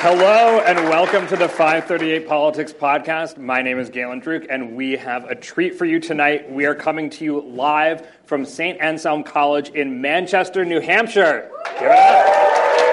Hello and welcome to the 538 Politics Podcast. My name is Galen Druk, and we have a treat for you tonight. We are coming to you live from St. Anselm College in Manchester, New Hampshire. Give it up.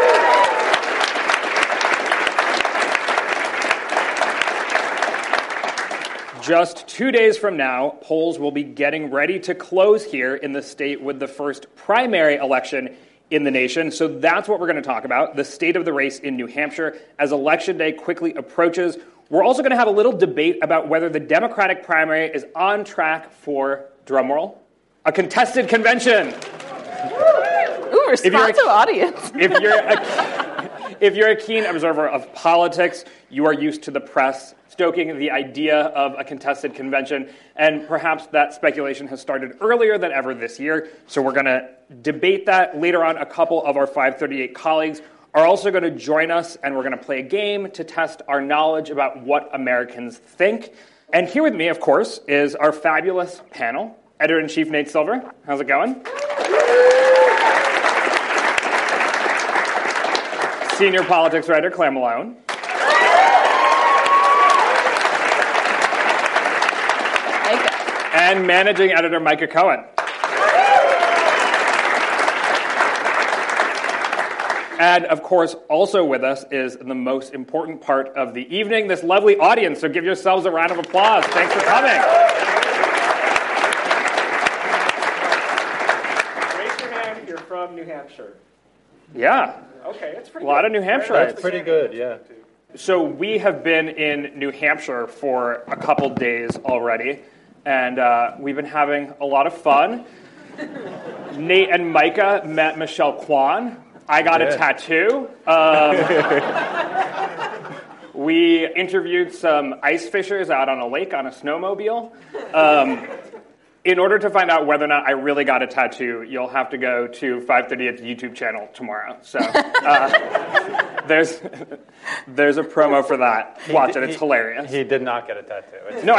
Just 2 days from now, polls will be getting ready to close here in the state with the first primary election in the nation. So that's what we're going to talk about, the state of the race in New Hampshire as Election Day quickly approaches. We're also going to have a little debate about whether the Democratic primary is on track for, drumroll, a contested convention. Ooh, responsive audience. If you're a keen observer of politics, you are used to the press stoking the idea of a contested convention, and perhaps that speculation has started earlier than ever this year. So we're going to debate that later on. A couple of our 538 colleagues are also going to join us, and we're going to play a game to test our knowledge about what Americans think. And here with me, of course, is our fabulous panel. Editor-in-Chief Nate Silver. How's it going? Senior politics writer Claire Malone. And managing editor Micah Cohen. And, of course, also with us is the most important part of the evening, this lovely audience. So give yourselves a round of applause. Thanks for coming. Raise your hand. You're from New Hampshire. Yeah. Okay, that's pretty good. A lot good. of New Hampshire. That's pretty good, yeah. So we have been in New Hampshire for a couple days already, and we've been having a lot of fun. Nate and Micah met Michelle Kwan. I got a tattoo. We interviewed some ice fishers out on a lake on a snowmobile. In order to find out whether or not I really got a tattoo, you'll have to go to 538's YouTube channel tomorrow. So there's a promo for that. Watch it; it's hilarious. He did not get a tattoo. No,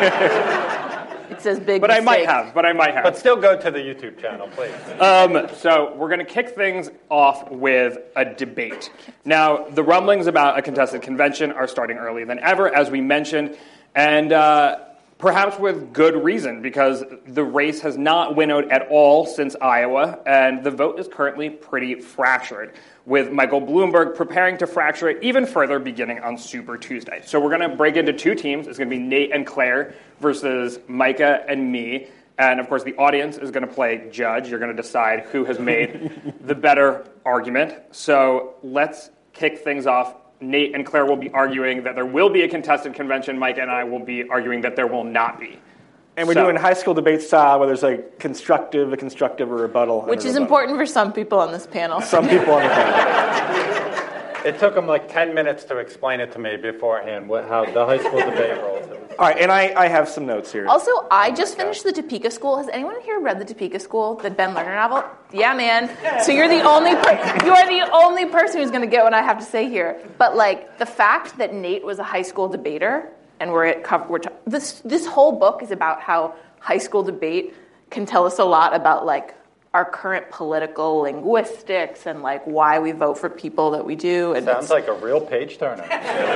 It says big but mistake. I might have. But still go to the YouTube channel, please. So we're going to kick things off with a debate. Now, the rumblings about a contested convention are starting earlier than ever, as we mentioned, and perhaps with good reason, because the race has not winnowed at all since Iowa, and the vote is currently pretty fractured, with Michael Bloomberg preparing to fracture it even further beginning on Super Tuesday. So we're going to break into two teams. It's going to be Nate and Claire versus Micah and me. And, of course, the audience is going to play judge. You're going to decide who has made the better argument. So let's kick things off. Nate and Claire will be arguing that there will be a contested convention. Mike and I will be arguing that there will not be. And we're doing high school debate style, where there's a constructive, a rebuttal. Which is important for some people on this panel. Some people on the panel. It took him like 10 minutes to explain it to me beforehand, how the high school debate rolls. All right, and I have some notes here. Also, I just finished the Topeka School. Has anyone here read the Topeka School, the Ben Lerner novel? Yeah, man. So you're the only person who's going to get what I have to say here. But like the fact that Nate was a high school debater, and this whole book is about how high school debate can tell us a lot about like our current political linguistics and like why we vote for people that we do. And sounds like a real page turner.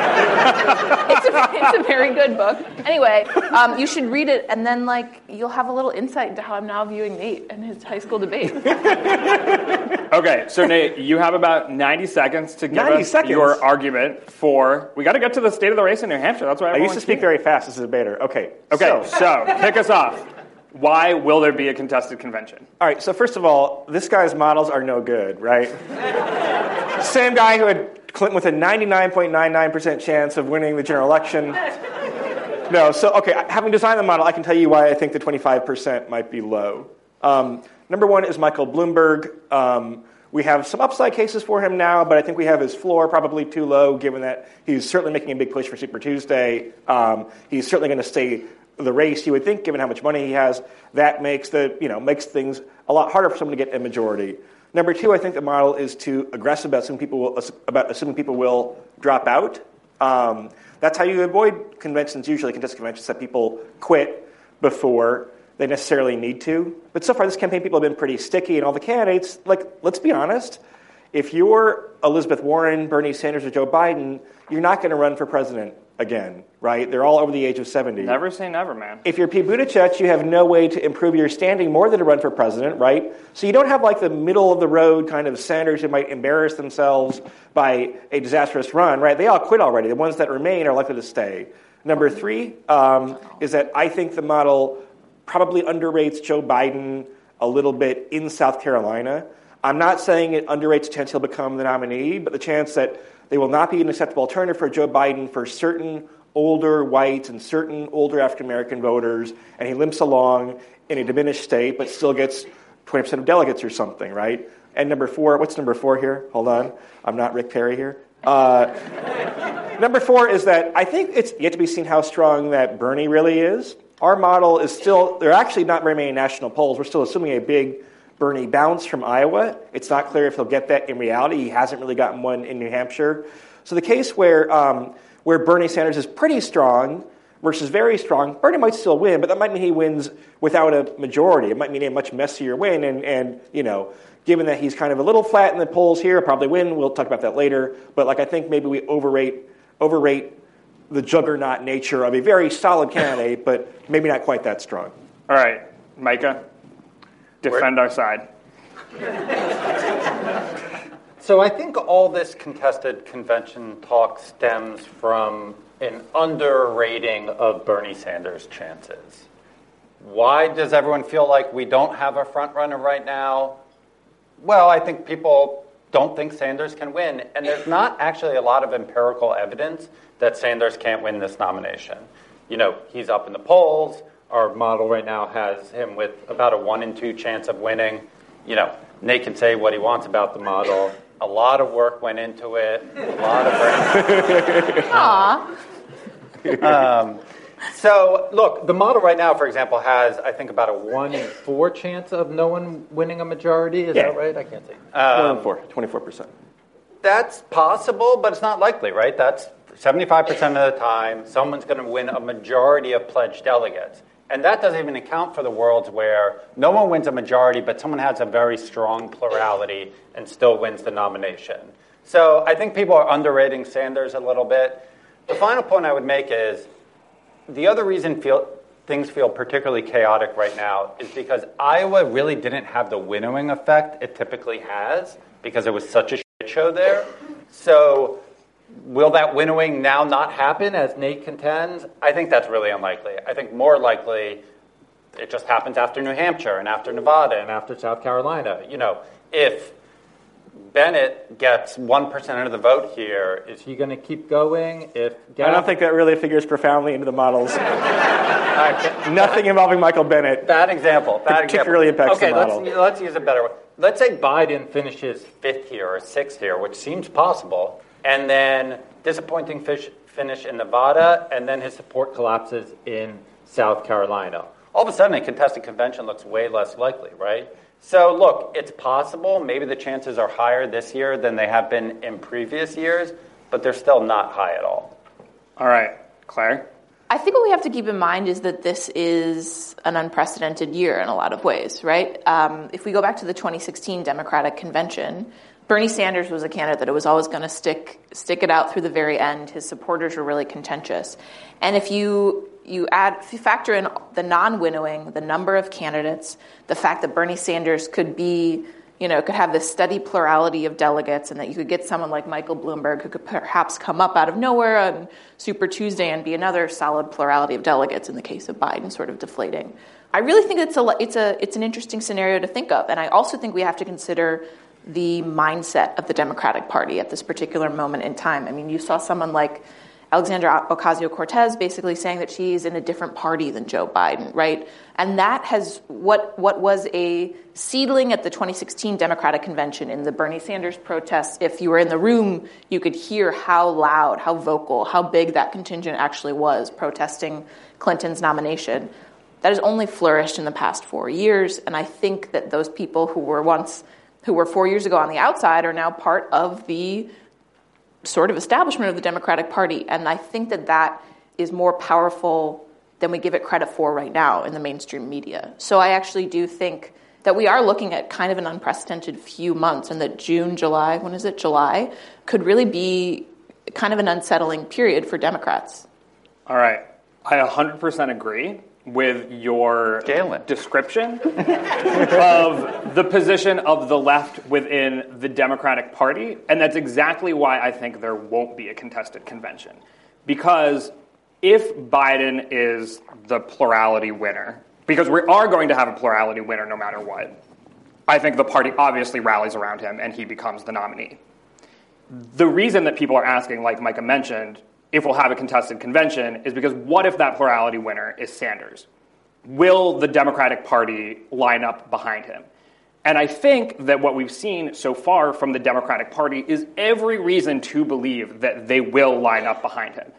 It's a very good book. Anyway, you should read it, and then like you'll have a little insight into how I'm now viewing Nate and his high school debate. Okay, so Nate, you have about 90 seconds to give us your argument for. We got to get to the state of the race in New Hampshire. That's why I used to speak very fast as a debater. Okay, so kick us off. Why will there be a contested convention? All right, so first of all, this guy's models are no good, right? Same guy who had Clinton with a 99.99% chance of winning the general election. No, so, okay, having designed the model, I can tell you why I think the 25% might be low. Number one is Michael Bloomberg. We have some upside cases for him now, but I think we have his floor probably too low, given that he's certainly making a big push for Super Tuesday. He's certainly going to stay the race, you would think, given how much money he has. That makes things a lot harder for someone to get a majority. Number two, I think the model is too aggressive about assuming people will drop out. That's how you avoid conventions, usually contested conventions, that people quit before they necessarily need to. But so far, this campaign, people have been pretty sticky, and all the candidates, like, let's be honest, If you're Elizabeth Warren, Bernie Sanders, or Joe Biden, you're not going to run for president again, right? They're all over the age of 70. Never say never, man. If you're Pete Buttigieg, you have no way to improve your standing more than to run for president, right? So you don't have like the middle of the road kind of senators who might embarrass themselves by a disastrous run, right? They all quit already. The ones that remain are likely to stay. Number three is that I think the model probably underrates Joe Biden a little bit in South Carolina. I'm not saying it underrates the chance he'll become the nominee, but the chance that they will not be an acceptable alternative for Joe Biden for certain older whites and certain older African-American voters, and he limps along in a diminished state, but still gets 20% of delegates or something, right? And number four, what's number four here? Hold on. I'm not Rick Perry here. Number four is that I think it's yet to be seen how strong that Bernie really is. Our model is still, there are actually not very many national polls. We're still assuming a big Bernie bounce from Iowa. It's not clear if he'll get that in reality. He hasn't really gotten one in New Hampshire. So the case where Bernie Sanders is pretty strong versus very strong, Bernie might still win, but that might mean he wins without a majority. It might mean a much messier win. And you know, given that he's kind of a little flat in the polls here, probably win. We'll talk about that later. But like I think maybe we overrate the juggernaut nature of a very solid candidate, but maybe not quite that strong. All right, Micah. Defend our side. So I think all this contested convention talk stems from an underrating of Bernie Sanders' chances. Why does everyone feel like we don't have a front runner right now? Well, I think people don't think Sanders can win, and there's not actually a lot of empirical evidence that Sanders can't win this nomination. You know, he's up in the polls. Our model right now has him with about a 1 in 2 chance of winning. You know, Nate can say what he wants about the model. A lot of work went into it. A lot of Aw. So, look, the model right now, for example, has, I think, about a 1 in 4 chance of no one winning a majority. Is that right? I can't say. 1 in 4, 24%. That's possible, but it's not likely, right? That's 75% of the time, someone's going to win a majority of pledged delegates. And that doesn't even account for the worlds where no one wins a majority, but someone has a very strong plurality and still wins the nomination. So I think people are underrating Sanders a little bit. The final point I would make is the other reason things feel particularly chaotic right now is because Iowa really didn't have the winnowing effect it typically has because it was such a shit show there. So will that winnowing now not happen, as Nate contends? I think that's really unlikely. I think more likely it just happens after New Hampshire and after Nevada and after South Carolina. You know, if Bennett gets 1% of the vote here, is he going to keep going? I don't think that really figures profoundly into the models. Nothing involving Michael Bennett. Bad example. Particularly impacts the model. Let's use a better one. Let's say Biden finishes 5th here or 6th here, which seems possible, and then disappointing finish in Nevada, and then his support collapses in South Carolina. All of a sudden, a contested convention looks way less likely, right? So, look, it's possible. Maybe the chances are higher this year than they have been in previous years, but they're still not high at all. All right, Claire? I think what we have to keep in mind is that this is an unprecedented year in a lot of ways, right? If we go back to the 2016 Democratic Convention, Bernie Sanders was a candidate that was always going to stick it out through the very end. His supporters were really contentious. And if you factor in the non-winnowing, the number of candidates, the fact that Bernie Sanders could have this steady plurality of delegates, and that you could get someone like Michael Bloomberg who could perhaps come up out of nowhere on Super Tuesday and be another solid plurality of delegates in the case of Biden sort of deflating. I really think it's an interesting scenario to think of. And I also think we have to consider the mindset of the Democratic Party at this particular moment in time. I mean, you saw someone like Alexandra Ocasio-Cortez basically saying that she's in a different party than Joe Biden, right? And that has what was a seedling at the 2016 Democratic Convention in the Bernie Sanders protests. If you were in the room, you could hear how loud, how vocal, how big that contingent actually was protesting Clinton's nomination. That has only flourished in the past 4 years, and I think that those people who were 4 years ago on the outside are now part of the sort of establishment of the Democratic Party. And I think that is more powerful than we give it credit for right now in the mainstream media. So I actually do think that we are looking at kind of an unprecedented few months, and that July, could really be kind of an unsettling period for Democrats. All right. I 100% agree with your description of the position of the left within the Democratic Party, and that's exactly why I think there won't be a contested convention. Because if Biden is the plurality winner, because we are going to have a plurality winner no matter what, I think the party obviously rallies around him and he becomes the nominee. The reason that people are asking, like Micah mentioned, if we'll have a contested convention is because what if that plurality winner is Sanders? Will the Democratic Party line up behind him? And I think that what we've seen so far from the Democratic Party is every reason to believe that they will line up behind him.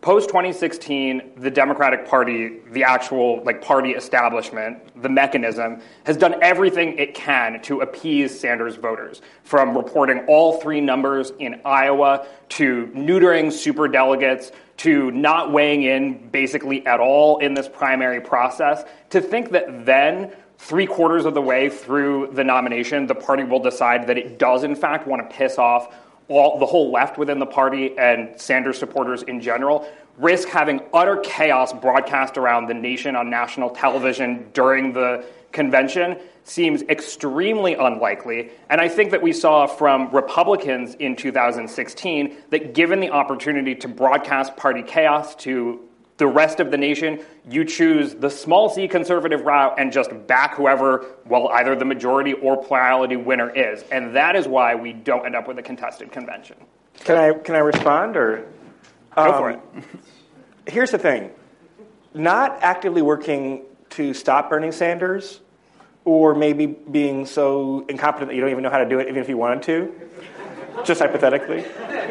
Post-2016, the Democratic Party, the actual party establishment, the mechanism, has done everything it can to appease Sanders voters, from reporting all 3 numbers in Iowa to neutering superdelegates to not weighing in basically at all in this primary process. To think that then, 3/4 of the way through the nomination, the party will decide that it does in fact want to piss off the whole left within the party and Sanders supporters in general, risk having utter chaos broadcast around the nation on national television during the convention seems extremely unlikely. And I think that we saw from Republicans in 2016 that given the opportunity to broadcast party chaos to the rest of the nation, you choose the small c conservative route and just back whoever, either the majority or plurality winner is. And that is why we don't end up with a contested convention. Can I respond, or? Go for it. Here's the thing. Not actively working to stop Bernie Sanders, or maybe being so incompetent that you don't even know how to do it, even if you wanted to, just hypothetically.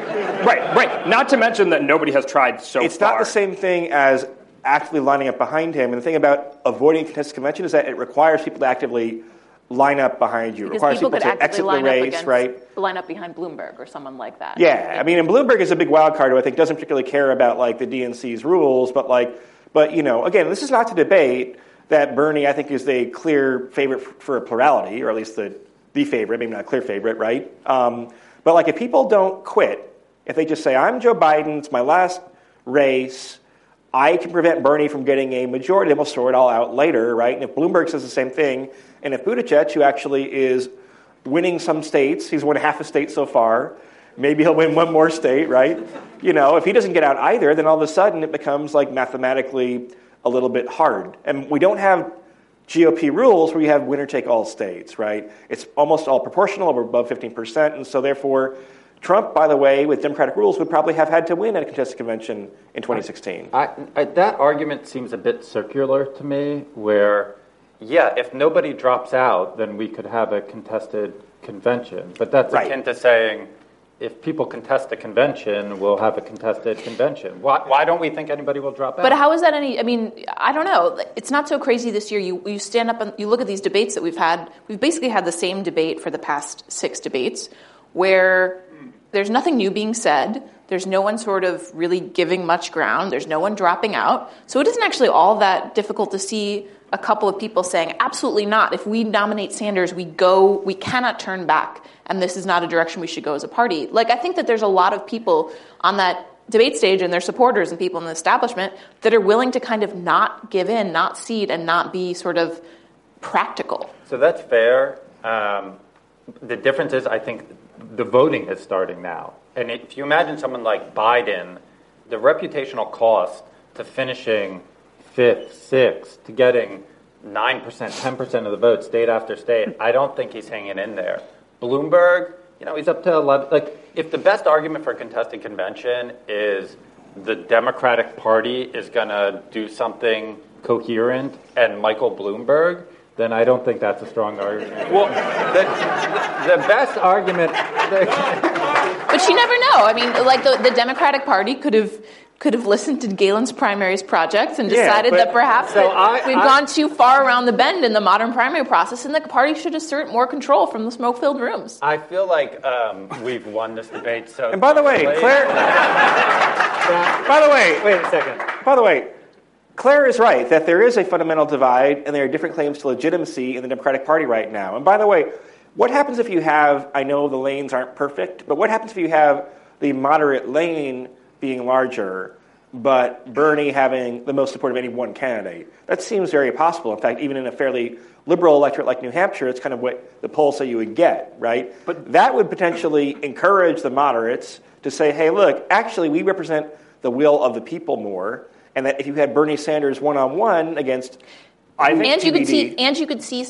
Right. Not to mention that nobody has tried so far. It's not the same thing as actively lining up behind him. And the thing about avoiding a contested convention is that it requires people to actively line up behind you. It requires people to exit the race, right? Line up behind Bloomberg or someone like that. Yeah, I mean, and Bloomberg is a big wild card who I think doesn't particularly care about the DNC's rules, but again, this is not to debate that Bernie, I think, is the clear favorite for a plurality, or at least the favorite, maybe not a clear favorite, right? But if people don't quit, if they just say, I'm Joe Biden, it's my last race, I can prevent Bernie from getting a majority, then we'll sort it all out later, right? And if Bloomberg says the same thing, and if Buttigieg, who actually is winning some states, he's won half a state so far, maybe he'll win one more state, right? If he doesn't get out either, then all of a sudden it becomes mathematically a little bit hard. And we don't have GOP rules where you have winner-take-all states, right? It's almost all proportional, over above 15%, and so therefore Trump, by the way, with Democratic rules, would probably have had to win at a contested convention in 2016. That argument seems a bit circular to me, where, if nobody drops out, then we could have a contested convention. But that's akin to saying, if people contest the convention, we'll have a contested convention. Why don't we think anybody will drop out? But how is that I don't know. It's not so crazy this year. You stand up and you look at these debates that we've had. We've basically had the same debate for the past 6 debates, where there's nothing new being said. There's no one sort of really giving much ground. There's no one dropping out. So it isn't actually all that difficult to see a couple of people saying, absolutely not. If we nominate Sanders, we cannot turn back. And this is not a direction we should go as a party. I think that there's a lot of people on that debate stage and their supporters and people in the establishment that are willing to kind of not give in, not cede, and not be sort of practical. So that's fair. The difference is, I think, the voting is starting now. And if you imagine someone like Biden, the reputational cost to finishing 5th, 6th, to getting 9%, 10% of the vote state after state, I don't think he's hanging in there. Bloomberg, he's up to 11. If the best argument for a contested convention is the Democratic Party is going to do something coherent and Michael Bloomberg, then I don't think that's a strong argument. Well, the best argument... But you never know. The Democratic Party could have listened to Galen's primaries projects and decided that perhaps we've gone too far around the bend in the modern primary process, and the party should assert more control from the smoke-filled rooms. I feel like we've won this debate. And by the way, Claire... By the way... Wait a second. By the way, Claire is right that there is a fundamental divide and there are different claims to legitimacy in the Democratic Party right now. And by the way, what happens if you have, I know the lanes aren't perfect, but what happens if you have the moderate lane being larger, but Bernie having the most support of any one candidate? That seems very possible. In fact, even in a fairly liberal electorate like New Hampshire, it's kind of what the polls say you would get, right? But that would potentially encourage the moderates to say, hey, look, actually we represent the will of the people more, and that if you had Bernie Sanders one-on-one against, I think, you could see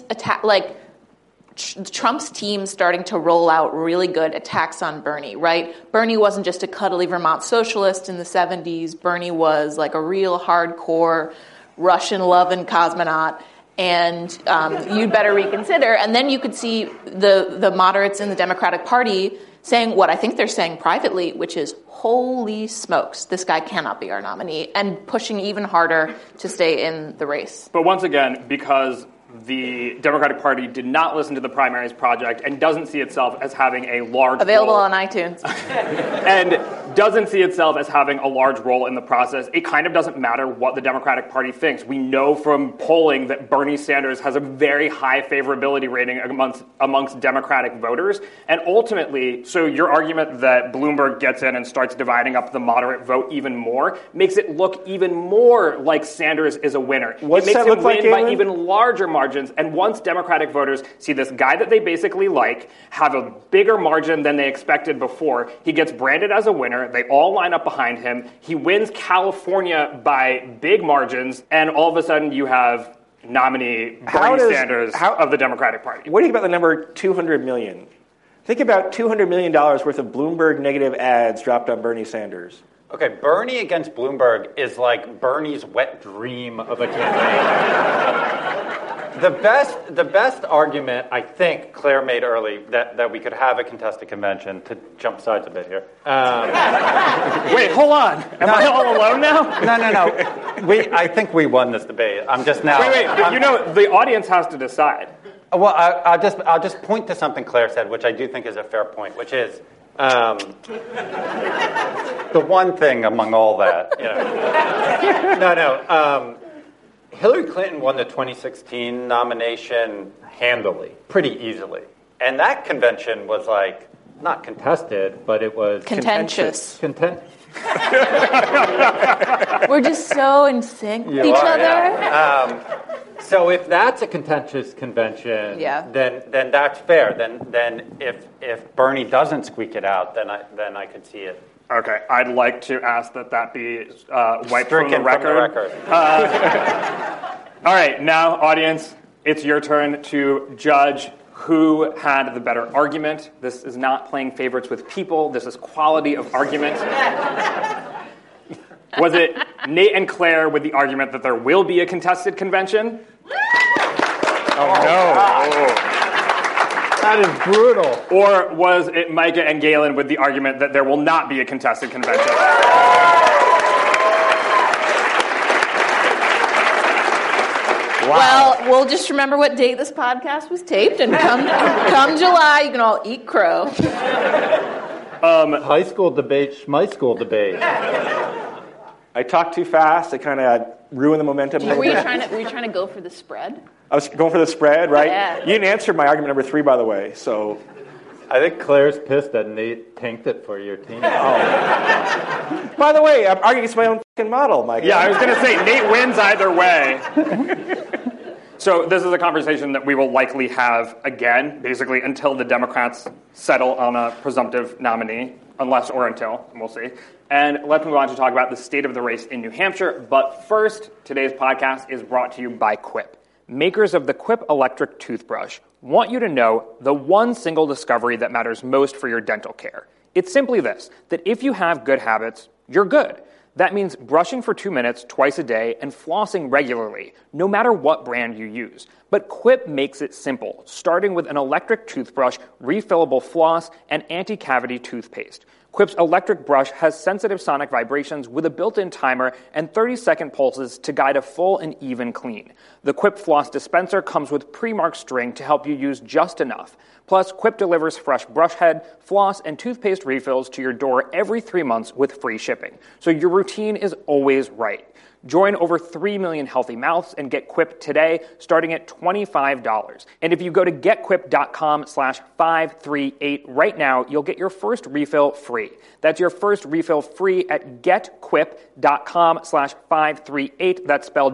Trump's team starting to roll out really good attacks on Bernie, right? Bernie wasn't just a cuddly Vermont socialist in the 70s. Bernie was like a real hardcore Russian-loving cosmonaut, and you'd better reconsider. And then you could see the moderates in the Democratic Party saying what I think they're saying privately, which is, holy smokes, this guy cannot be our nominee, and pushing even harder to stay in the race. But once again, because the Democratic Party did not listen to the primaries project and doesn't see itself as having a large available role, on iTunes and doesn't see itself as having a large role in the process, it kind of doesn't matter what the Democratic Party thinks. We know from polling that Bernie Sanders has a very high favorability rating amongst Democratic voters, and ultimately, so your argument that Bloomberg gets in and starts dividing up the moderate vote even more makes it look even more like Sanders is a winner. What's it makes that him look like, win by Galen? even larger margins, and once Democratic voters see this guy that they basically like have a bigger margin than they expected before, he gets branded as a winner, they all line up behind him, he wins California by big margins, and all of a sudden you have nominee Bernie Sanders of the Democratic Party. What do you think about the number 200 million? Think about $200 million worth of Bloomberg negative ads dropped on Bernie Sanders. Okay, Bernie against Bloomberg is like Bernie's wet dream of a campaign. The best argument, I think, Claire made early, that we could have a contested convention, to jump sides a bit here. Wait, hold on. Am I all alone now? No. I think we won this debate. I'm just now... Wait, the audience has to decide. Well, I'll just point to something Claire said, which I do think is a fair point, which is... the one thing among all that, Hillary Clinton won the 2016 nomination handily, pretty easily. And that convention was not contested, but it was... Contentious. We're just so in sync with each other. Yeah. So if that's a contentious convention, then that's fair. Then if Bernie doesn't squeak it out, then I could see it. Okay, I'd like to ask that be wiped from the record. All right, now, audience, it's your turn to judge who had the better argument. This is not playing favorites with people. This is quality of argument. Was it Nate and Claire with the argument that there will be a contested convention? Oh, no. That is brutal. Or was it Micah and Galen with the argument that there will not be a contested convention? Wow. Well, we'll just remember what date this podcast was taped, and come July, you can all eat crow. High school debate, schmy school debate. I talked too fast. I kind of ruined the momentum. Were you trying to go for the spread? I was going for the spread, right? Yeah. You didn't answer my argument number 3, by the way. So, I think Claire's pissed that Nate tanked it for your team. by the way, I'm arguing against my own fucking model, Mike. Yeah, I was going to say, Nate wins either way. So this is a conversation that we will likely have again, basically until the Democrats settle on a presumptive nominee, unless or until, and we'll see. And let's move on to talk about the state of the race in New Hampshire. But first, today's podcast is brought to you by Quip. Makers of the Quip electric toothbrush want you to know the one single discovery that matters most for your dental care. It's simply this, that if you have good habits, you're good. That means brushing for 2 minutes twice a day and flossing regularly, no matter what brand you use. But Quip makes it simple, starting with an electric toothbrush, refillable floss, and anti-cavity toothpaste. Quip's electric brush has sensitive sonic vibrations with a built-in timer and 30-second pulses to guide a full and even clean. The Quip floss dispenser comes with pre-marked string to help you use just enough. Plus, Quip delivers fresh brush head, floss, and toothpaste refills to your door every 3 months with free shipping. So your routine is always right. Join over 3 million healthy mouths and get Quip today, starting at $25. And if you go to getquip.com/538 right now, you'll get your first refill free. That's your first refill free at getquip.com/538. That's spelled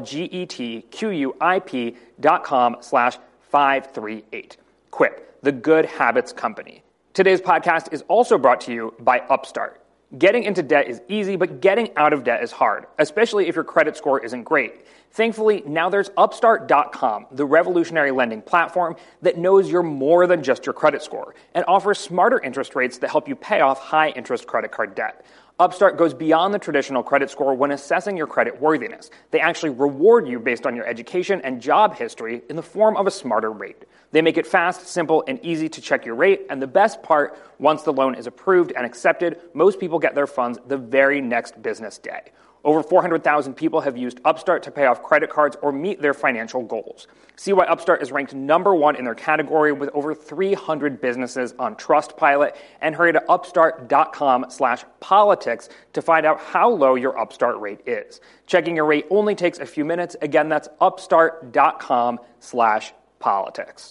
GETQUIP.com/538. Quip, the good habits company. Today's podcast is also brought to you by Upstart. Getting into debt is easy, but getting out of debt is hard, especially if your credit score isn't great. Thankfully, now there's Upstart.com, the revolutionary lending platform that knows you're more than just your credit score and offers smarter interest rates that help you pay off high-interest credit card debt. Upstart goes beyond the traditional credit score when assessing your credit worthiness. They actually reward you based on your education and job history in the form of a smarter rate. They make it fast, simple, and easy to check your rate, and the best part, once the loan is approved and accepted, most people get their funds the very next business day. Over 400,000 people have used Upstart to pay off credit cards or meet their financial goals. See why Upstart is ranked #1 in their category with over 300 businesses on Trustpilot, and hurry to upstart.com/politics to find out how low your Upstart rate is. Checking your rate only takes a few minutes. Again, that's upstart.com/politics.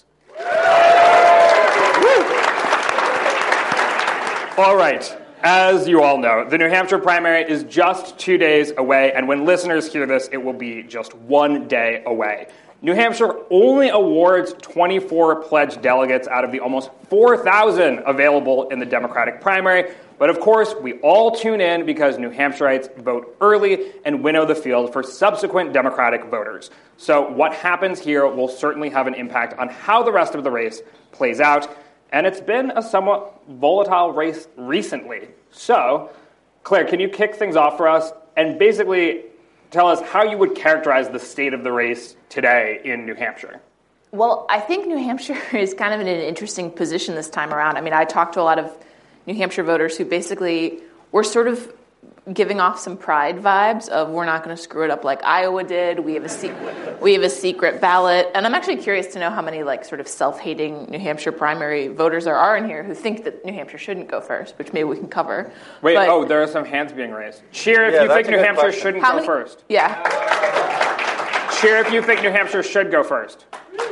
All right. As you all know, the New Hampshire primary is just 2 days away, and when listeners hear this, it will be just 1 day away. New Hampshire only awards 24 pledged delegates out of the almost 4,000 available in the Democratic primary. But of course, we all tune in because New Hampshireites vote early and winnow the field for subsequent Democratic voters. So what happens here will certainly have an impact on how the rest of the race plays out. And it's been a somewhat volatile race recently. So, Claire, can you kick things off for us and basically tell us how you would characterize the state of the race today in New Hampshire? Well, I think New Hampshire is kind of in an interesting position this time around. I mean, I talked to a lot of New Hampshire voters who basically were sort of giving off some pride vibes of we're not going to screw it up like Iowa did. We have a secret ballot. And I'm actually curious to know how many like sort of self-hating New Hampshire primary voters there are in here who think that New Hampshire shouldn't go first, which maybe we can cover. Wait, there are some hands being raised. Cheer if you think New Hampshire shouldn't go first. Yeah. Cheer if you think New Hampshire should go first.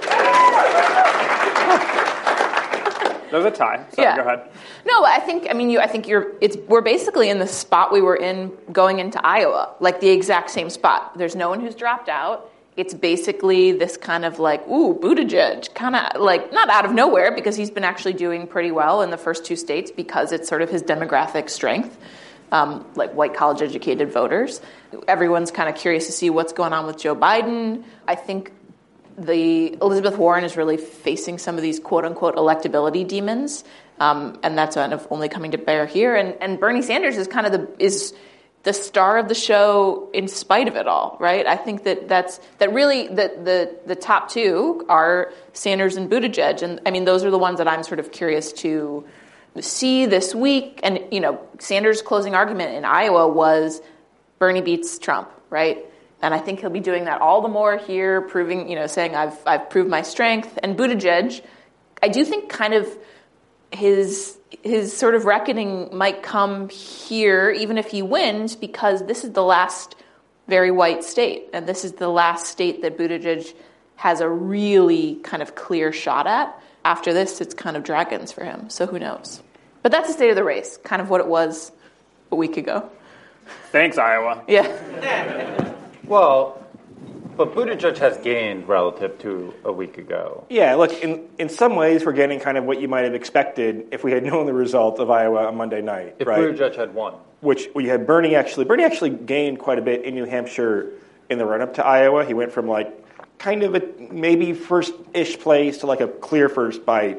There's a tie. Sorry, go ahead. No, I think we're basically in the spot we were in going into Iowa, like the exact same spot. There's no one who's dropped out. It's basically this kind of like, Buttigieg, kind of like not out of nowhere because he's been actually doing pretty well in the first 2 states because it's sort of his demographic strength, like white college-educated voters. Everyone's kind of curious to see what's going on with Joe Biden. I think the Elizabeth Warren is really facing some of these quote-unquote electability demons, and that's kind of only coming to bear here. And Bernie Sanders is kind of the star of the show in spite of it all, right? I think that really the top two are Sanders and Buttigieg, and I mean those are the ones that I'm sort of curious to see this week. And Sanders' closing argument in Iowa was Bernie beats Trump, right? And I think he'll be doing that all the more here, proving, saying I've proved my strength. And Buttigieg, I do think kind of his sort of reckoning might come here, even if he wins, because this is the last very white state. And this is the last state that Buttigieg has a really kind of clear shot at. After this, it's kind of dragons for him. So who knows? But that's the state of the race, kind of what it was a week ago. Thanks, Iowa. Yeah. Well, but Buttigieg has gained relative to a week ago. Yeah, look, in some ways we're getting kind of what you might have expected if we had known the result of Iowa on Monday night, if right? Buttigieg had won. Which we had Bernie actually gained quite a bit in New Hampshire in the run-up to Iowa. He went from like kind of a maybe first-ish place to like a clear first by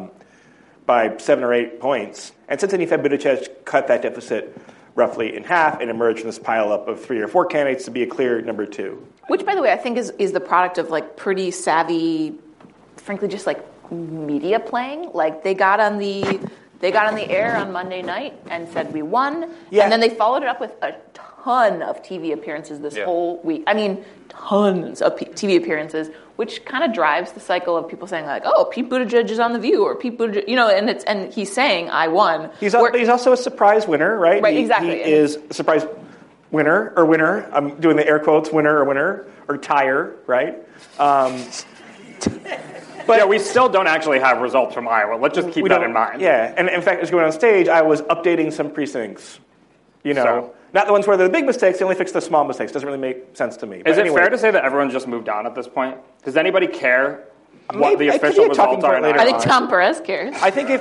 7 or 8 points. And since then you've had Buttigieg cut that deficit roughly in half and emerge from this pileup of 3 or 4 candidates to be a clear number 2. Which, by the way, I think is the product of like pretty savvy, frankly, just like media playing. Like they got on the air on Monday night and said we won, and then they followed it up with a ton of TV appearances this whole week. I mean, tons of TV appearances, which kind of drives the cycle of people saying like, "Oh, Pete Buttigieg is on The View," or Pete Buttigieg, and he's saying, "I won." He's also a surprise winner, right? Right, exactly. He is a surprise winner or winner. I'm doing the air quotes, winner or tire, right? But yeah, we still don't actually have results from Iowa. Let's just keep that in mind. Yeah, and in fact, as going on stage, I was updating some precincts. Not the ones where they're the big mistakes. They only fix the small mistakes. Doesn't really make sense to me. Is it fair to say that everyone's just moved on at this point? Does anybody care what the Maybe. It could official be a talking results are? point later I think Tom Perez cares. I think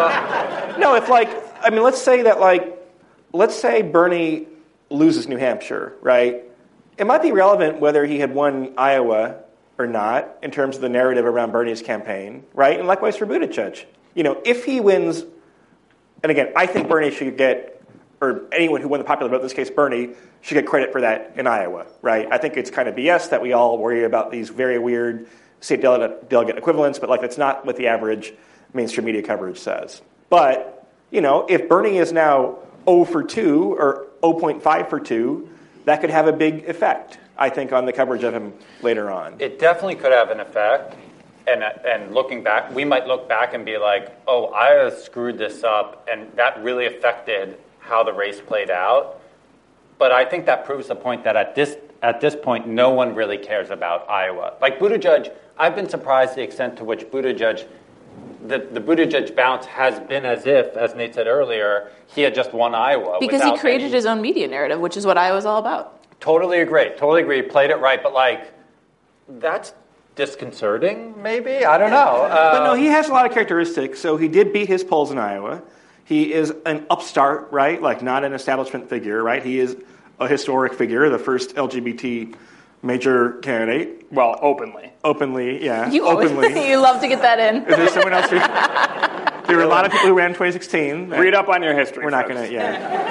let's say Bernie loses New Hampshire, right? It might be relevant whether he had won Iowa or not in terms of the narrative around Bernie's campaign, right? And likewise for Buttigieg. If he wins, and again, I think Bernie should get, or anyone who won the popular vote, in this case Bernie, should get credit for that in Iowa, right? I think it's kind of BS that we all worry about these very weird state delegate equivalents, but that's not what the average mainstream media coverage says. But, if Bernie is now 0 for 2 or 0.5 for 2, that could have a big effect, I think, on the coverage of him later on. It definitely could have an effect. And looking back, we might look back and be like, oh, Iowa screwed this up, and that really affected how the race played out. But I think that proves the point that at this point, no one really cares about Iowa. Like Buttigieg, I've been surprised the extent to which Buttigieg, the Buttigieg bounce has been as if, as Nate said earlier, he had just won Iowa. Because he created his own media narrative, which is what Iowa's all about. Totally agree. Played it right, but that's disconcerting, maybe? I don't know. But no, he has a lot of characteristics. So he did beat his polls in Iowa. He is an upstart, right? Not an establishment figure, right? He is a historic figure, the first LGBT major candidate. Well, openly. Openly, yeah. Openly. You love to get that in. Is there someone else? There were a lot of people who ran 2016. Read up on your history. We're not going to,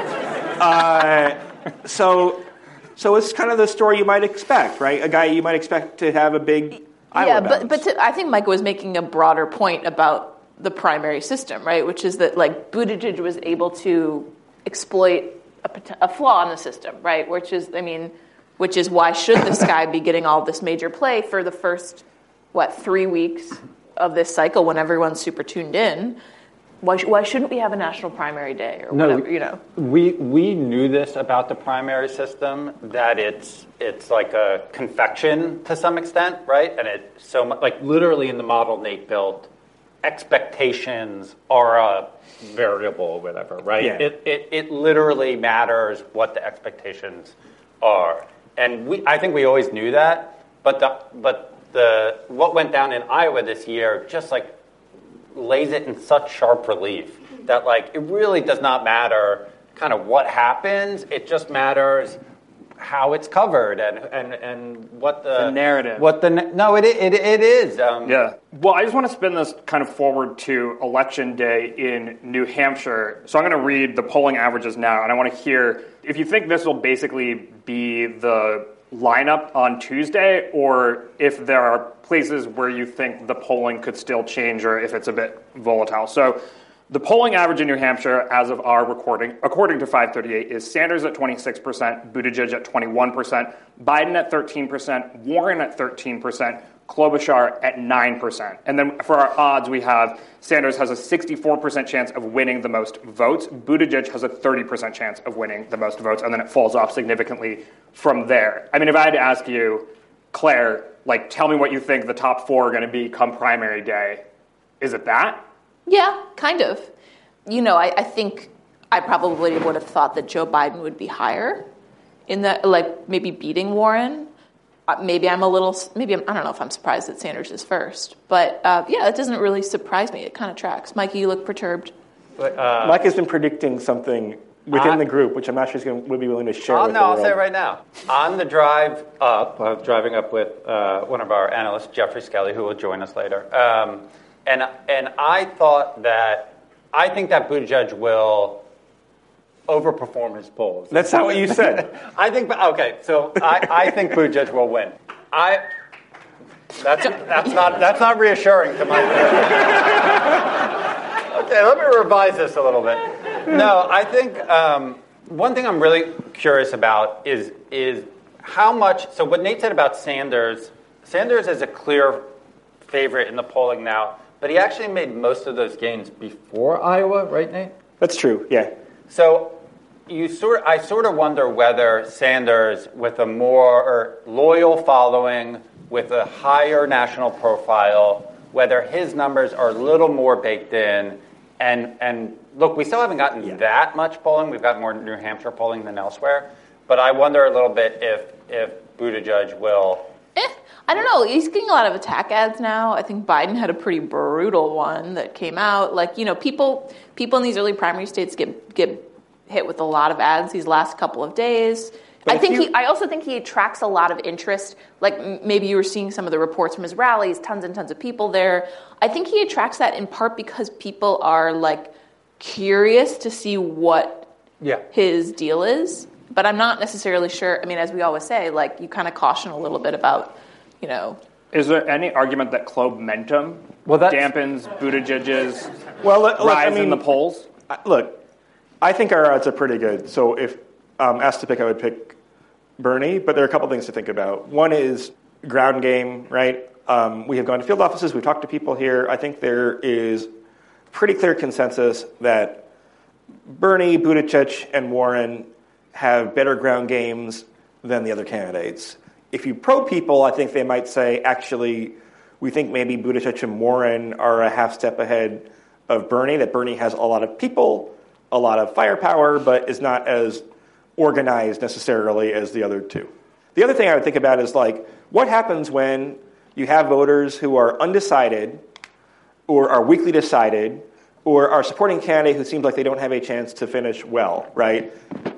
yeah. So it's kind of the story you might expect, right? A guy you might expect to have a big Iowa bounce. But I think Micah was making a broader point about the primary system, right? Which is that Buttigieg was able to exploit a flaw in the system, right? Which is why should this guy be getting all this major play for the first 3 weeks of this cycle when everyone's super tuned in? Why shouldn't we have a national primary day or whatever? We knew this about the primary system, that it's like a confection to some extent, right? And it's so much literally in the model Nate built, expectations are a variable or whatever, right? Yeah. It literally matters what the expectations are, and I think we always knew that. But what went down in Iowa this year just lays it in such sharp relief that it really does not matter kind of what happens. It just matters how it's covered and what the narrative. It is. Yeah. Well, I just want to spin this kind of forward to Election Day in New Hampshire. So I'm going to read the polling averages now, and I want to hear if you think this will basically be the lineup on Tuesday, or if there are places where you think the polling could still change, or if it's a bit volatile. So the polling average in New Hampshire, as of our recording, according to 538, is Sanders at 26%, Buttigieg at 21%, Biden at 13%, Warren at 13%, Klobuchar at 9%. And then for our odds, we have Sanders has a 64% chance of winning the most votes. Buttigieg has a 30% chance of winning the most votes, and then it falls off significantly from there. I mean, if I had to ask you, Claire, tell me what you think the top four are going to be come primary day, is it that? Yeah, kind of. I think I probably would have thought that Joe Biden would be higher in that, maybe beating Warren. I don't know if I'm surprised that Sanders is first. But, it doesn't really surprise me. It kind of tracks. Mikey, you look perturbed. Mike has been predicting something within the group, which I'm not sure he would be willing to share with the world. I'll say it right now. On the drive up, I was driving up with one of our analysts, Jeffrey Skelly, who will join us later. And I think that Buttigieg will overperform his polls. That's not what you said. I think Buttigieg will win. That's not reassuring to my. Okay, let me revise this a little bit. No, I think one thing I'm really curious about is how much. So what Nate said about Sanders is a clear favorite in the polling now, but he actually made most of those gains before Iowa, right, Nate? That's true. Yeah. So, I sort of wonder whether Sanders, with a more loyal following, with a higher national profile, whether his numbers are a little more baked in. And look, we still haven't gotten that much polling. We've got more New Hampshire polling than elsewhere. But I wonder a little bit if Buttigieg will. I don't know. He's getting a lot of attack ads now. I think Biden had a pretty brutal one that came out. Like, people in these early primary states get hit with a lot of ads these last couple of days. I also think he attracts a lot of interest. Like, maybe you were seeing some of the reports from his rallies, tons and tons of people there. I think he attracts that in part because people are, like, curious to see what his deal is. But I'm not necessarily sure. I mean, as we always say, like, you kind of caution a little bit about, Is there any argument that Klobuchar dampens Buttigieg's rise in the polls? Look, I think our odds are pretty good. So if asked to pick, I would pick Bernie. But there are a couple things to think about. One is ground game, right? We have gone to field offices. We've talked to people here. I think there is pretty clear consensus that Bernie, Buttigieg, and Warren have better ground games than the other candidates. If you probe people, I think they might say, actually, we think maybe Buttigieg and Warren are a half step ahead of Bernie, that Bernie has a lot of people, a lot of firepower, but is not as organized necessarily as the other two. The other thing I would think about is, like, what happens when you have voters who are undecided or are weakly decided or are supporting a candidate who seems like they don't have a chance to finish well, right?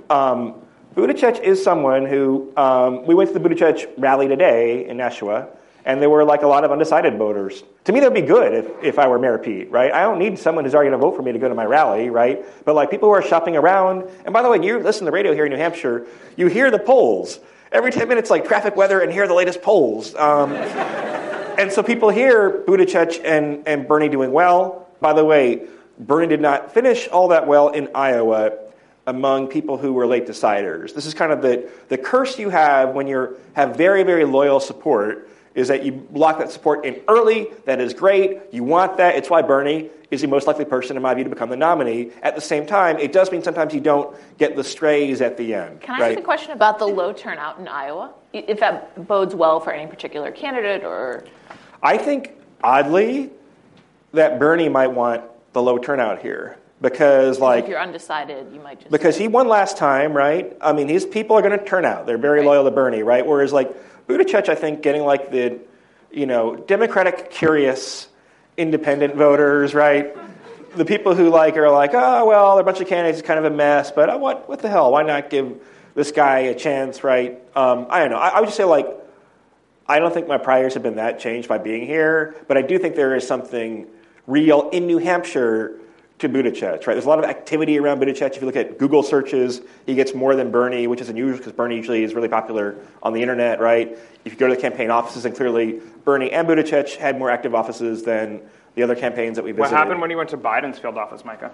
Buttigieg is someone who, we went to the Buttigieg rally today in Nashua, and there were like a lot of undecided voters. To me, that would be good if I were Mayor Pete, right? I don't need someone who's already going to vote for me to go to my rally, right? But like people who are shopping around, and by the way, you listen to the radio here in New Hampshire, you hear the polls. Every 10 minutes, like traffic weather, and hear the latest polls. And so people hear Buttigieg and Bernie doing well. By the way, Bernie did not finish all that well in Iowa among people who were late deciders. This is kind of the curse you have when you have very, very loyal support, is that you lock that support in early. That is great. You want that. It's why Bernie is the most likely person, in my view, to become the nominee. At the same time, it does mean sometimes you don't get the strays at the end. Can I ask a question about the low turnout in Iowa? If that bodes well for any particular candidate, or? I think, oddly, that Bernie might want the low turnout here. Because, like, if you're undecided, you might just. Because he won last time, right? I mean, his people are going to turn out. They're very loyal to Bernie, right? Whereas, like, Buttigieg, I think, getting like the, Democratic curious independent voters, right? The people who are like, oh, well, they're a bunch of candidates, it's kind of a mess, but what the hell? Why not give this guy a chance, right? I don't know. I would just say, like, I don't think my priors have been that changed by being here, but I do think there is something real in New Hampshire to Buttigieg, right? There's a lot of activity around Buttigieg. If you look at Google searches, he gets more than Bernie, which is unusual because Bernie usually is really popular on the internet, right? If you go to the campaign offices, and clearly Bernie and Buttigieg had more active offices than the other campaigns that we visited. What happened when you went to Biden's field office, Micah?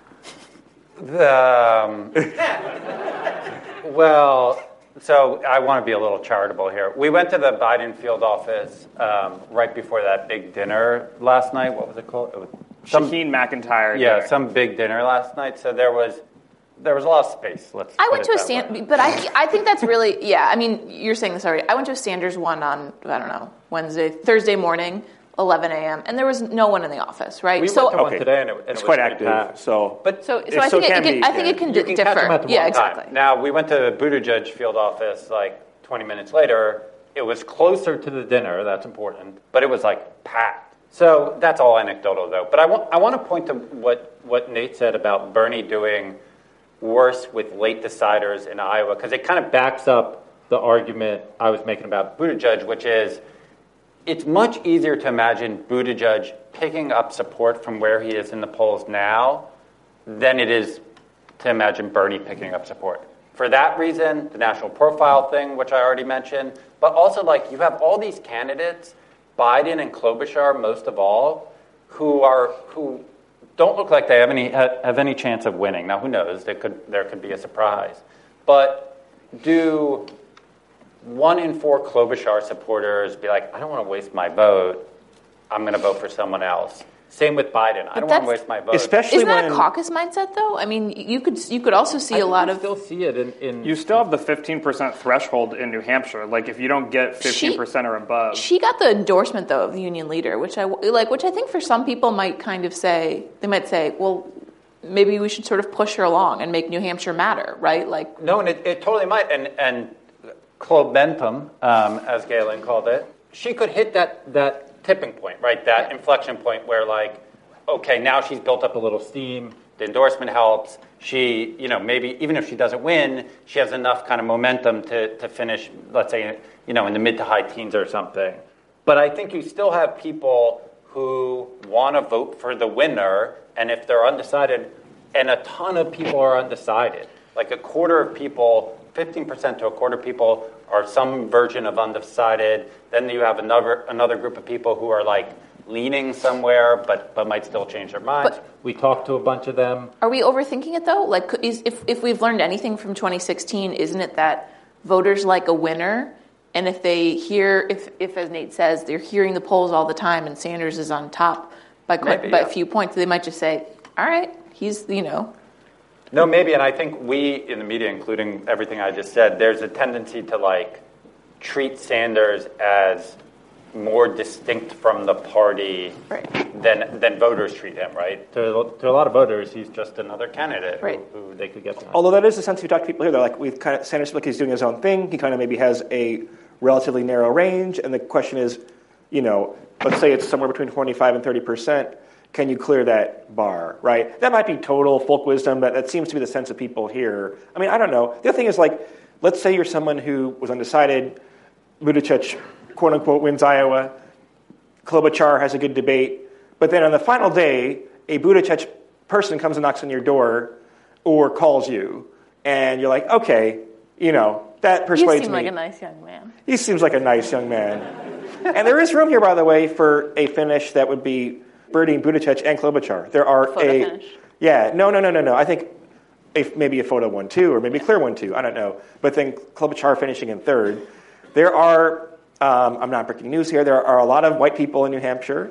Well, so I want to be a little charitable here. We went to the Biden field office right before that big dinner last night. What was it called? It was Shaheen McIntyre. Yeah, some big dinner last night. So there was a lot of space. I went to a Sanders, but I think that's really, yeah. I mean, you're saying this already. I went to a Sanders one on, I don't know, Thursday morning, 11 a.m., and there was no one in the office, right? We went to one today, and it's quite active. I think it can differ. Catch them at the yeah, one exactly. Time. Now we went to Buttigieg field office like 20 minutes later. It was closer to the dinner. That's important, but it was like packed. So that's all anecdotal, though. But I want to point to what Nate said about Bernie doing worse with late deciders in Iowa, because it kind of backs up the argument I was making about Buttigieg, which is it's much easier to imagine Buttigieg picking up support from where he is in the polls now than it is to imagine Bernie picking up support. For that reason, the national profile thing, which I already mentioned, but also like you have all these candidates, Biden and Klobuchar most of all, who don't look like they have any chance of winning. Now, who knows? There could be a surprise. But do 1 in 4 Klobuchar supporters be like, I don't want to waste my vote, I'm going to vote for someone else? Same with Biden. I don't want to waste my vote. Especially Isn't that when a caucus mindset, though? I mean, you could also see a lot of. still see it in. You still have the 15% threshold in New Hampshire. Like, if you don't get 15% or above. She got the endorsement, though, of the union leader, which I think for some people might kind of say, they might say, well, maybe we should sort of push her along and make New Hampshire matter, right? Like, No, and it totally might. And Clobentham, as Galen called it, she could hit that tipping point, right? That inflection point where, like, okay, now she's built up a little steam. The endorsement helps. She, maybe even if she doesn't win, she has enough kind of momentum to finish, let's say, in the mid to high teens or something. But I think you still have people who want to vote for the winner, and if they're undecided, and a ton of people are undecided, like a quarter of people, 15% to a quarter of people are some version of undecided. Then you have another group of people who are like leaning somewhere, but might still change their minds. But we talked to a bunch of them. are we overthinking it, though? Like, if we've learned anything from 2016, isn't it that voters like a winner? And if they hear, if as Nate says, they're hearing the polls all the time and Sanders is on top by a few points, they might just say, all right, he's, No, maybe, and I think we in the media, including everything I just said, there's a tendency to like treat Sanders as more distinct from the party than voters treat him, right? To a lot of voters, he's just another candidate who they could get behind. Although that is the sense we talk to people here. They're like, Sanders feels like he's doing his own thing. He kind of maybe has a relatively narrow range. And the question is, let's say it's somewhere between 25 and 30%. Can you clear that bar, right? That might be total folk wisdom, but that seems to be the sense of people here. I mean, I don't know. The other thing is, like, let's say you're someone who was undecided. Buttigieg, quote-unquote, wins Iowa. Klobuchar has a good debate. But then on the final day, a Buttigieg person comes and knocks on your door or calls you. And you're like, okay, that persuades me. You seem like a nice young man. He seems like a nice young man. And there is room here, by the way, for a finish that would be Bernie, Buttigieg, and Klobuchar. There are Photo finish. Yeah, no. I think maybe a photo 1-2 or maybe a clear 1-2. I don't know. But then Klobuchar finishing in third. There are, I'm not breaking news here, there are a lot of white people in New Hampshire.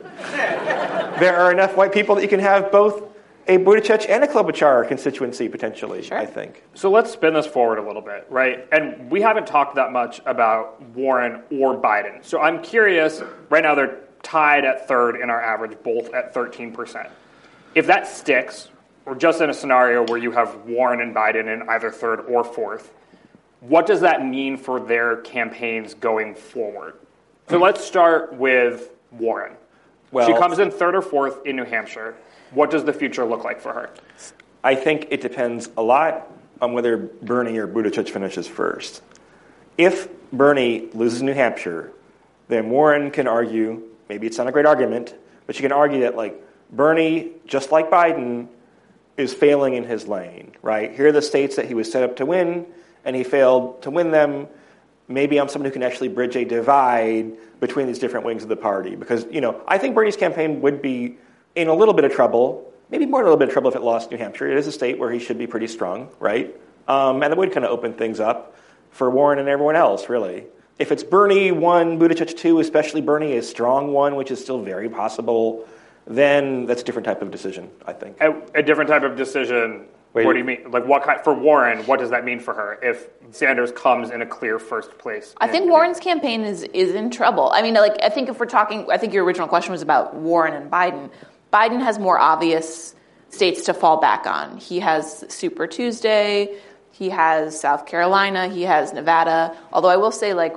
There are enough white people that you can have both a Buttigieg and a Klobuchar constituency, potentially, Sure. I think. So let's spin this forward a little bit, right? And we haven't talked that much about Warren or Biden. So I'm curious, right now they're tied at third in our average, both at 13%. If that sticks, or just in a scenario where you have Warren and Biden in either third or fourth, what does that mean for their campaigns going forward? So let's start with Warren. Well, she comes in third or fourth in New Hampshire. What does the future look like for her? I think it depends a lot on whether Bernie or Buttigieg finishes first. If Bernie loses New Hampshire, then Warren can argue, maybe it's not a great argument, but she can argue that, like, Bernie, just like Biden, is failing in his lane, right? Here are the states that he was set up to win, and he failed to win them. Maybe I'm someone who can actually bridge a divide between these different wings of the party. Because, I think Bernie's campaign would be in a little bit of trouble, maybe more in a little bit of trouble if it lost New Hampshire. It is a state where he should be pretty strong, right? And it would kind of open things up for Warren and everyone else, really. If it's Bernie 1, Buttigieg 2, especially Bernie a strong 1, which is still very possible, then that's a different type of decision, I think. A different type of decision. What do you mean? Like, what kind, for Warren, what does that mean for her if Sanders comes in a clear first place? I think Warren's campaign is in trouble. I mean, like, I think if we're talking, I think your original question was about Warren and Biden. Biden has more obvious states to fall back on. He has Super Tuesday, he has South Carolina, he has Nevada. Although I will say, like,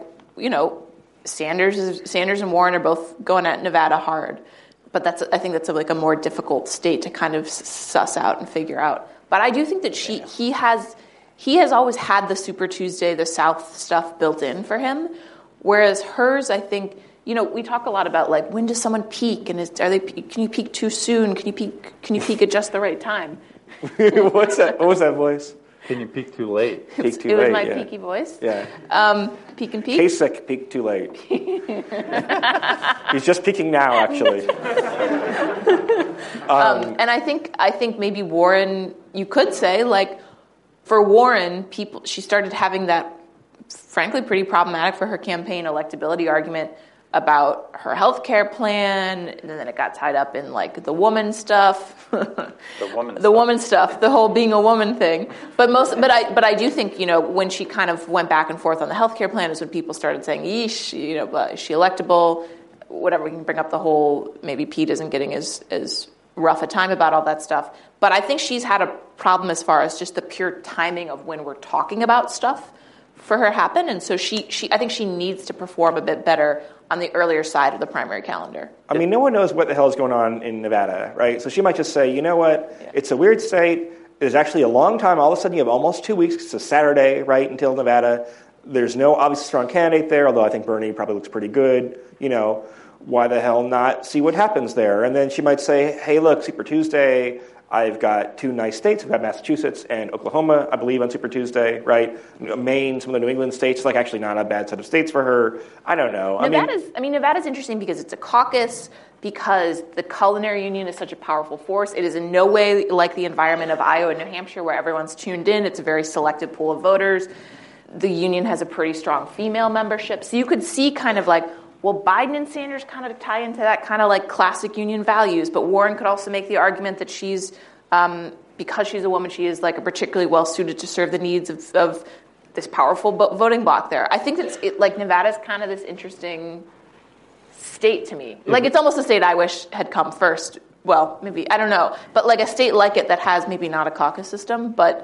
Sanders and Warren are both going at Nevada hard. But I think that's a more difficult state to kind of suss out and figure out. But I do think that he has always had the Super Tuesday, the South stuff built in for him, whereas hers, I think, we talk a lot about, like, when does someone peak, and can you peak too soon? Can you peak at just the right time? What's that? What was that voice? Can you peak too late? Peak too it late. was my yeah. peaky voice. Yeah. Peak and peak. Kasich peaked too late. He's just peaking now, actually. And I think maybe Warren, you could say, like, for Warren, she started having that, frankly, pretty problematic for her campaign electability argument about her health care plan, and then it got tied up in like the woman stuff. The woman stuff, the whole being a woman thing. But I do think, when she kind of went back and forth on the health care plan is when people started saying, yeesh, is she electable? Whatever, we can bring up the whole, maybe Pete isn't getting as rough a time about all that stuff. But I think she's had a problem as far as just the pure timing of when we're talking about stuff for her happen. And so I think she needs to perform a bit better on the earlier side of the primary calendar. I mean, no one knows what the hell is going on in Nevada, right? So she might just say, you know what, It's a weird state. There's actually a long time. All of a sudden you have almost 2 weeks. It's a Saturday, right, until Nevada. There's no obviously strong candidate there, although I think Bernie probably looks pretty good. Why the hell not see what happens there? And then she might say, hey, look, Super Tuesday, I've got 2 nice states. We've got Massachusetts and Oklahoma, I believe, on Super Tuesday, right? Maine, some of the New England states, like actually not a bad set of states for her. I don't know. Nevada's interesting because it's a caucus, because the culinary union is such a powerful force. It is in no way like the environment of Iowa and New Hampshire where everyone's tuned in. It's a very selective pool of voters. The union has a pretty strong female membership. So you could see kind of like, well, Biden and Sanders kind of tie into that kind of like classic union values, but Warren could also make the argument that she's, because she's a woman, she is like a particularly well suited to serve the needs of this powerful voting bloc there. I think like Nevada's kind of this interesting state to me. Like it's almost a state I wish had come first. Well, maybe, I don't know, but like a state like it that has maybe not a caucus system, but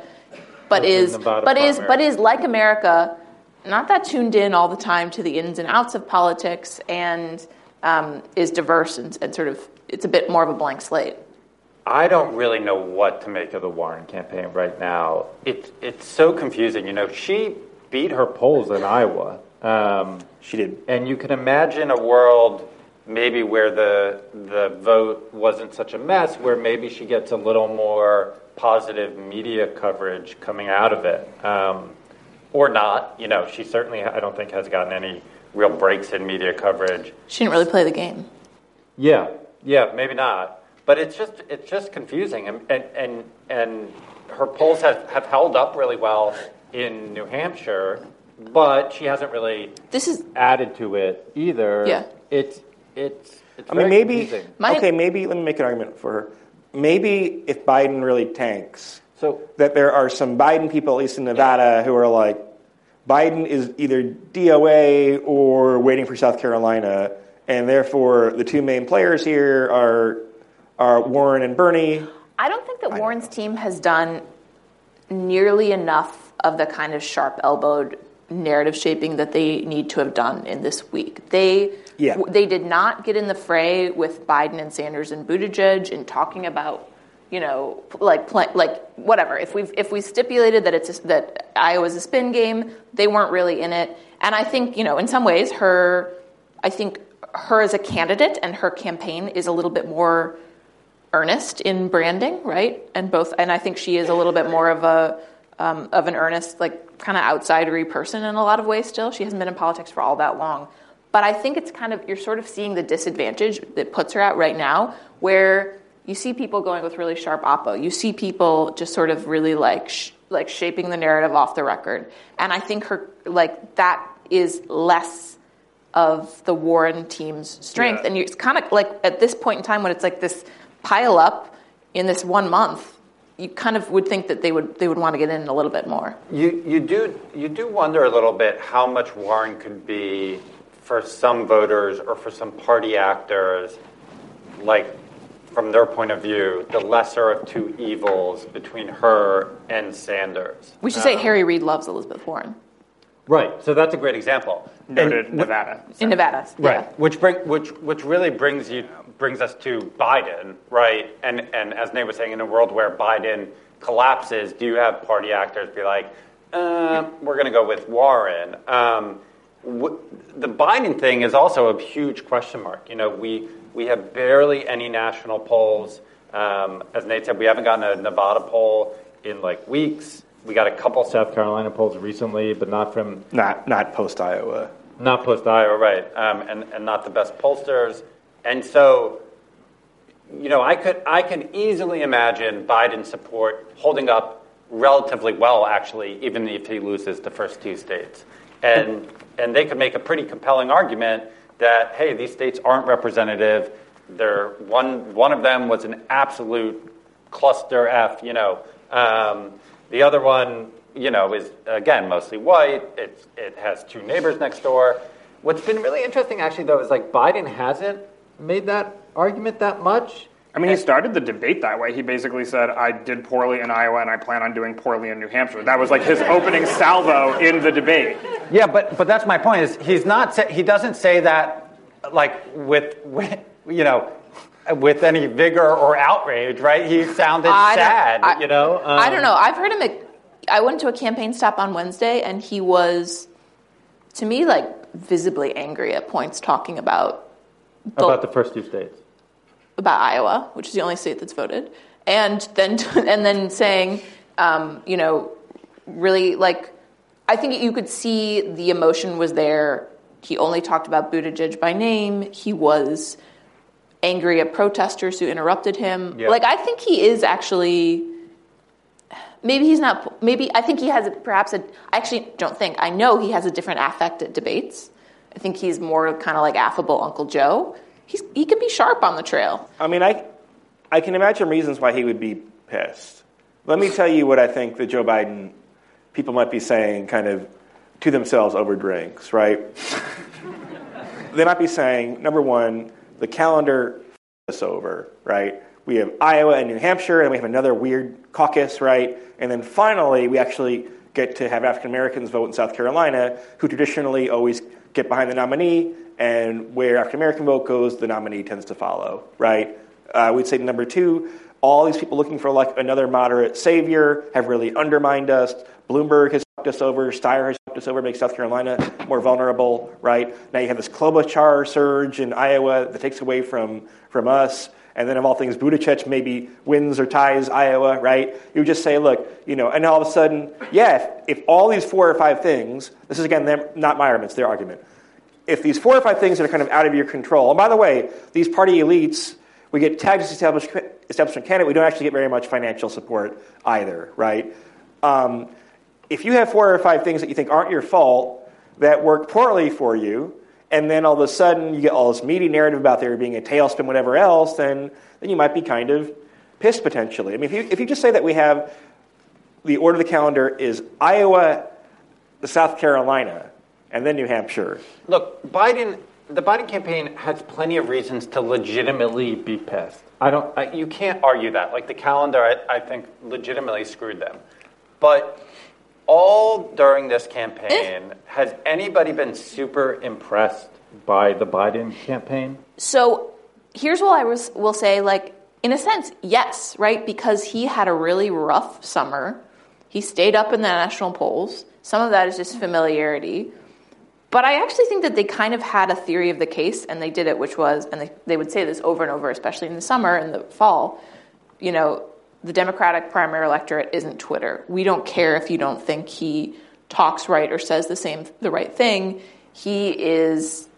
is like America, not that tuned in all the time to the ins and outs of politics, and is diverse and sort of, it's a bit more of a blank slate. I don't really know what to make of the Warren campaign right now. It's so confusing. She beat her polls in Iowa. She did. And you can imagine a world maybe where the vote wasn't such a mess, where maybe she gets a little more positive media coverage coming out of it. Or not. She certainly, I don't think, has gotten any real breaks in media coverage. She didn't really play the game. Yeah, maybe not. But it's just confusing. And her polls have held up really well in New Hampshire, but she hasn't really added to it either. Yeah. It's maybe confusing. Maybe let me make an argument for her. Maybe if Biden really tanks, so that there are some Biden people, at least in Nevada, who are like, Biden is either DOA or waiting for South Carolina, and therefore the 2 main players here are Warren and Bernie. I don't think that Warren's team has done nearly enough of the kind of sharp-elbowed narrative shaping that they need to have done in this week. They did not get in the fray with Biden and Sanders and Buttigieg in talking about, like whatever. If we stipulated that that Iowa's a spin game, they weren't really in it. And I think, in some ways, her as a candidate and her campaign is a little bit more earnest in branding, right? And I think she is a little bit more of an earnest, like kind of outsidery person in a lot of ways. Still, she hasn't been in politics for all that long. But I think it's kind of, you're sort of seeing the disadvantage that puts her at right now, where you see people going with really sharp oppo. You see people just sort of really like shaping the narrative off the record. And I think her, like, that is less of the Warren team's strength. Yeah. And it's kind of like at this point in time when it's like this pile up in this 1 month, you kind of would think that they would want to get in a little bit more. You do wonder a little bit how much Warren could be for some voters or for some party actors, like, from their point of view, the lesser of 2 evils between her and Sanders. We should say Harry Reid loves Elizabeth Warren. Right, so that's a great example. Noted Nevada. In Nevada, right? Yeah. Which really brings us to Biden, right? And as Nate was saying, in a world where Biden collapses, do you have party actors be like, we're going to go with Warren? The Biden thing is also a huge question mark. We have barely any national polls. As Nate said, we haven't gotten a Nevada poll in like weeks. We got a couple South Carolina polls recently, but not from... Not post-Iowa. Not post-Iowa, right. And not the best pollsters. And so, I could easily imagine Biden's support holding up relatively well, actually, even if he loses the first 2 states. And they could make a pretty compelling argument that, hey, these states aren't representative. One of them was an absolute cluster F, the other one, is, again, mostly white. It has two neighbors next door. What's been really interesting, actually, though, is like Biden hasn't made that argument that much. I mean, he started the debate that way. He basically said, I did poorly in Iowa and I plan on doing poorly in New Hampshire. That was like his opening salvo in the debate. Yeah, but that's my point, is he doesn't say that like with any vigor or outrage, right? He sounded sad, I don't know. I've heard him. I went to a campaign stop on Wednesday, and he was, to me, like visibly angry at points, talking about the first two states, about Iowa, which is the only state that's voted, and then saying, really like, I think you could see the emotion was there. He only talked about Buttigieg by name. He was angry at protesters who interrupted him. Yeah. Like, I think he is actually, I think he has I actually don't think, I know he has a different affect at debates. I think he's more kind of like affable Uncle Joe. He can be sharp on the trail. I mean, I can imagine reasons why he would be pissed. Let me tell you what I think that Joe Biden people might be saying kind of to themselves over drinks, right? They might be saying, number one, the calendar us over, right? We have Iowa and New Hampshire, and we have another weird caucus, right? And then finally, we actually get to have African Americans vote in South Carolina, who traditionally always get behind the nominee, and where African American vote goes, the nominee tends to follow, right? We'd say number two, all these people looking for like another moderate savior have really undermined us. Bloomberg has fucked us over. Steyer has fucked us over, makes South Carolina more vulnerable, right? Now you have this Klobuchar surge in Iowa that takes away from us. And then of all things, Buttigieg maybe wins or ties Iowa, right? You would just say, look, and all of a sudden, if all these 4 or 5 things, this is again, not my argument, it's their argument. If these 4 or 5 things that are kind of out of your control, and by the way, these party elites, we get tagged as establishment candidate, we don't actually get very much financial support either, right? If you have 4 or 5 things that you think aren't your fault, that work poorly for you, and then all of a sudden you get all this meaty narrative about there being a tailspin, whatever else, then you might be kind of pissed potentially. I mean, if you just say that we have the order of the calendar is Iowa, South Carolina, and then New Hampshire. Look, the Biden campaign has plenty of reasons to legitimately be pissed. You can't argue that. Like the calendar, I think legitimately screwed them. But all during this campaign, has anybody been super impressed by the Biden campaign? So here's what I will say, like, in a sense, yes, right? Because he had a really rough summer. He stayed up in the national polls. Some of that is just familiarity. But I actually think that they kind of had a theory of the case, and they did it, which was, and they would say this over and over, especially in the summer and the fall, the Democratic primary electorate isn't Twitter. We don't care if you don't think he talks right or says the right thing. He is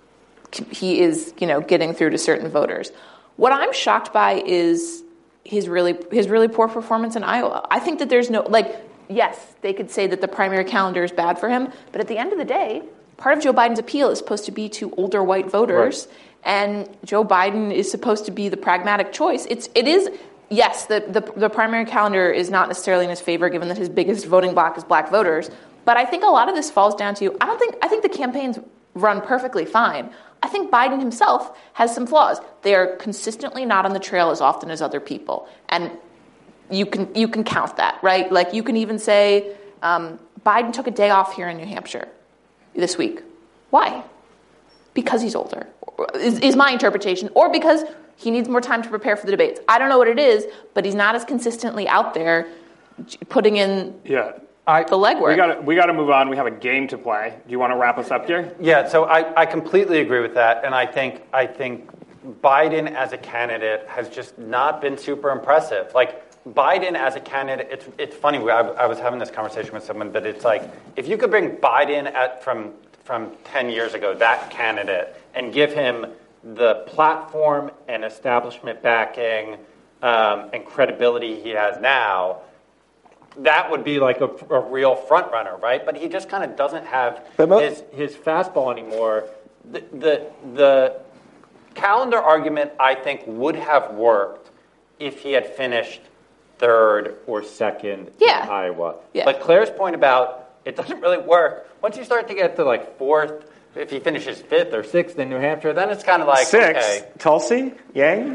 getting through to certain voters. What I'm shocked by is his really poor performance in Iowa. I think that there's yes, they could say that the primary calendar is bad for him, but at the end of the day, part of Joe Biden's appeal is supposed to be to older white voters, right. And Joe Biden is supposed to be the pragmatic choice. It is. Yes, the primary calendar is not necessarily in his favor, given that his biggest voting bloc is black voters. But I think a lot of this falls down to, I think the campaigns run perfectly fine. I think Biden himself has some flaws. They are consistently not on the trail as often as other people. And you can count that, right? Like you can even say, Biden took a day off here in New Hampshire this week. Why? Because he's older, is my interpretation. Or because he needs more time to prepare for the debates. I don't know what it is, but he's not as consistently out there putting in the legwork. We got to move on. We have a game to play. Do you want to wrap us up here? Yeah, so I completely agree with that. And I think Biden as a candidate has just not been super impressive. Like, Biden as a candidate, it's funny. I was having this conversation with someone, but it's like, if you could bring Biden from 10 years ago, that candidate, and give him the platform and establishment backing and credibility he has now, that would be like a real front runner, right? But he just kind of doesn't have his fastball anymore. the calendar argument, I think, would have worked if he had finished third or second in Iowa. Yeah. But Claire's point about it doesn't really work. Once you start to get to like fourth, if he finishes fifth or sixth in New Hampshire, then it's kind of like, Sixth, okay. Tulsi, Yang.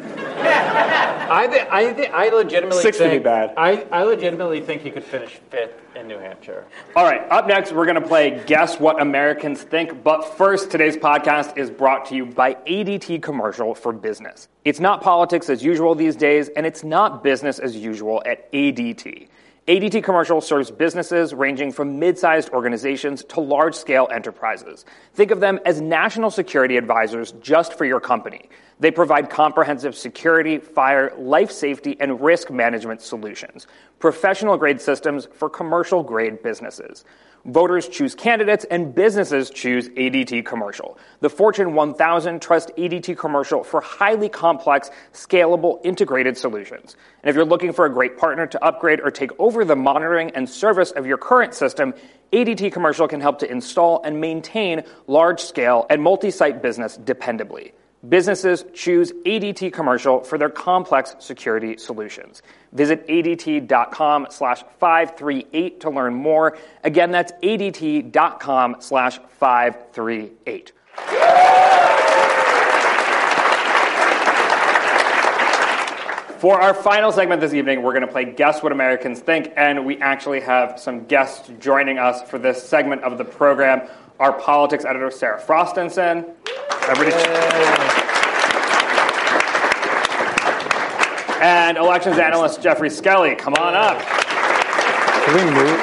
I legitimately Sixth think would be bad. I legitimately think he could finish fifth in New Hampshire. All right, up next, we're going to play Guess What Americans Think. But first, today's podcast is brought to you by ADT Commercial for Business. It's not politics as usual these days, and it's not business as usual at ADT. ADT Commercial serves businesses ranging from mid-sized organizations to large-scale enterprises. Think of them as national security advisors just for your company. They provide comprehensive security, fire, life safety, and risk management solutions. Professional-grade systems for commercial-grade businesses. Voters choose candidates and businesses choose ADT Commercial. The Fortune 1000 trust ADT Commercial for highly complex, scalable, integrated solutions. And if you're looking for a great partner to upgrade or take over the monitoring and service of your current system, ADT Commercial can help to install and maintain large-scale and multi-site business dependably. Businesses choose ADT Commercial for their complex security solutions. Visit ADT.com/538 to learn more. Again, that's ADT.com/538. For our final segment this evening, we're going to play Guess What Americans Think, and we actually have some guests joining us for this segment of the program. Our politics editor, Sarah Frostenson. And elections analyst Jeffrey Skelly. Come on up. Can we move?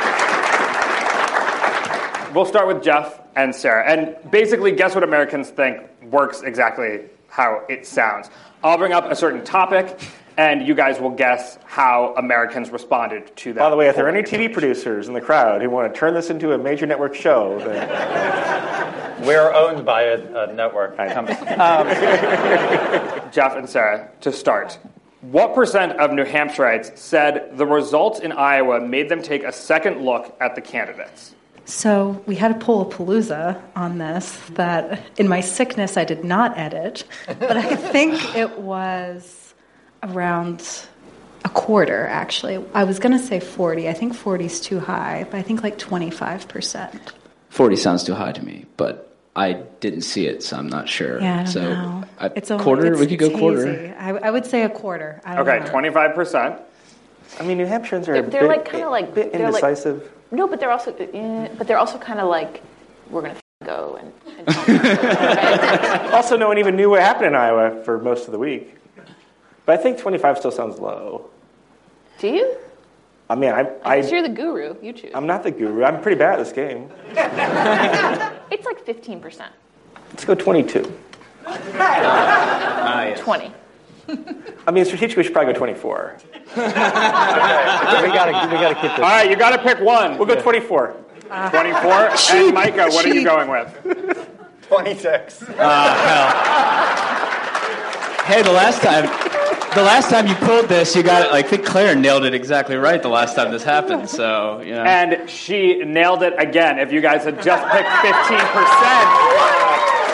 We'll start with Jeff and Sarah. And basically, Guess What Americans Think works exactly how it sounds. I'll bring up a certain topic, and you guys will guess how Americans responded to that. By the way, if there are any TV producers in the crowd who want to turn this into a major network show, then We're owned by a network company. Jeff and Sarah, to start, what percent of New Hampshireites said the results in Iowa made them take a second look at the candidates? So we had a Pollapalooza on this that in my sickness I did not edit, but I think it was around a quarter, actually. I was going to say 40. I think 40 is too high, but I think like 25%. 40 sounds too high to me, but I didn't see it, so I'm not sure. Yeah, I don't so know. It's quarter? We could go quarter. Hazy. I would say a quarter. I don't know. 25%. I mean, New Hampshireans are They're like kind of like bit they're like- indecisive. No, but they're also kind of like we're gonna go and Also, no one even knew what happened in Iowa for most of the week. But I think 25 still sounds low. Do you? I mean, I guess you're the guru. You choose. I'm not the guru. I'm pretty bad at this game. It's like 15%. Let's go 22. 20. I mean, strategically, we should probably go 24. we gotta keep this. All right, you got to pick one. We'll go 24. 24. And Micah, what are you going with? 26. Hey, the last time you pulled this, you got it. I think Claire nailed it exactly right the last time this happened. So, you know. And she nailed it again. If you guys had just picked 15%.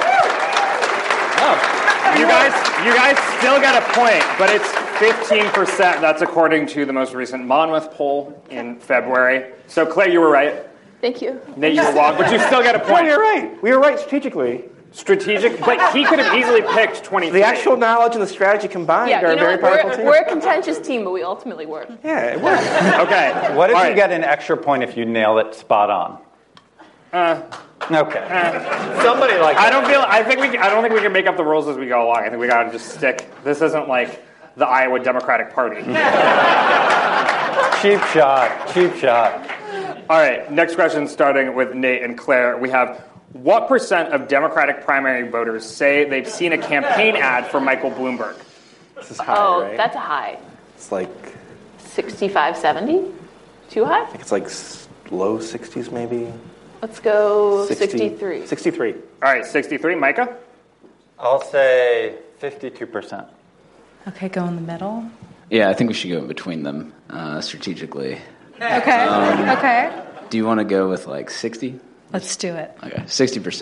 You guys still get a point, but it's 15%. That's according to the most recent Monmouth poll in February. So, Claire, you were right. Thank you. Nate, you were wrong, but you still get a No, point. you're right. We were right strategically. Strategic, but he could have easily picked 23. The actual knowledge and the strategy combined Yeah, are you a know very what? powerful team. We're a contentious team, but we ultimately work. Yeah, it works. Okay. What if All you right. get an extra point if you nail it spot on? Okay. Somebody like I don't think we can make up the rules as we go along. I think we got to just stick. This isn't like the Iowa Democratic Party. Cheap shot. All right, next question starting with Nate and Claire. We have, what percent of Democratic primary voters say they've seen a campaign ad for Michael Bloomberg? This is high, Oh, right? that's a high. It's like, 65, 70? Too high? I think it's like low 60s maybe. Let's go 60, 63. 63. All right, 63. Micah? I'll say 52%. Okay, go in the middle. Yeah, I think we should go in between them strategically. Okay. Okay. Do you want to go with like 60? Let's do it. Okay, 60%.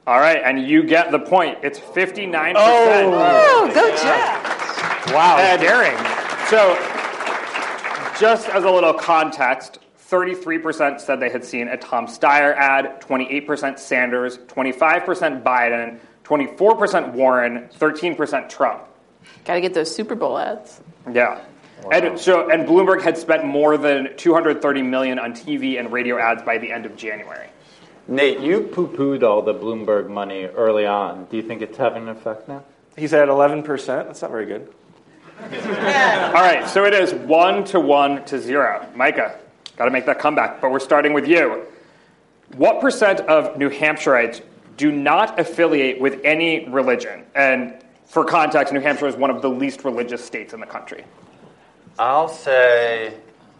All right, and you get the point. It's 59%. Oh, go Jeff. Wow, And daring. So, just as a little context, 33% said they had seen a Tom Steyer ad, 28% Sanders, 25% Biden, 24% Warren, 13% Trump. Got to get those Super Bowl ads. Yeah. Wow. And Bloomberg had spent more than $230 million on TV and radio ads by the end of January. Nate, you poo-pooed all the Bloomberg money early on. Do you think it's having an effect now? He's at 11%. That's not very good. All right, so it is 1-1-0. Micah, got to make that comeback, but we're starting with you. What percent of New Hampshireites do not affiliate with any religion? And for context, New Hampshire is one of the least religious states in the country. I'll say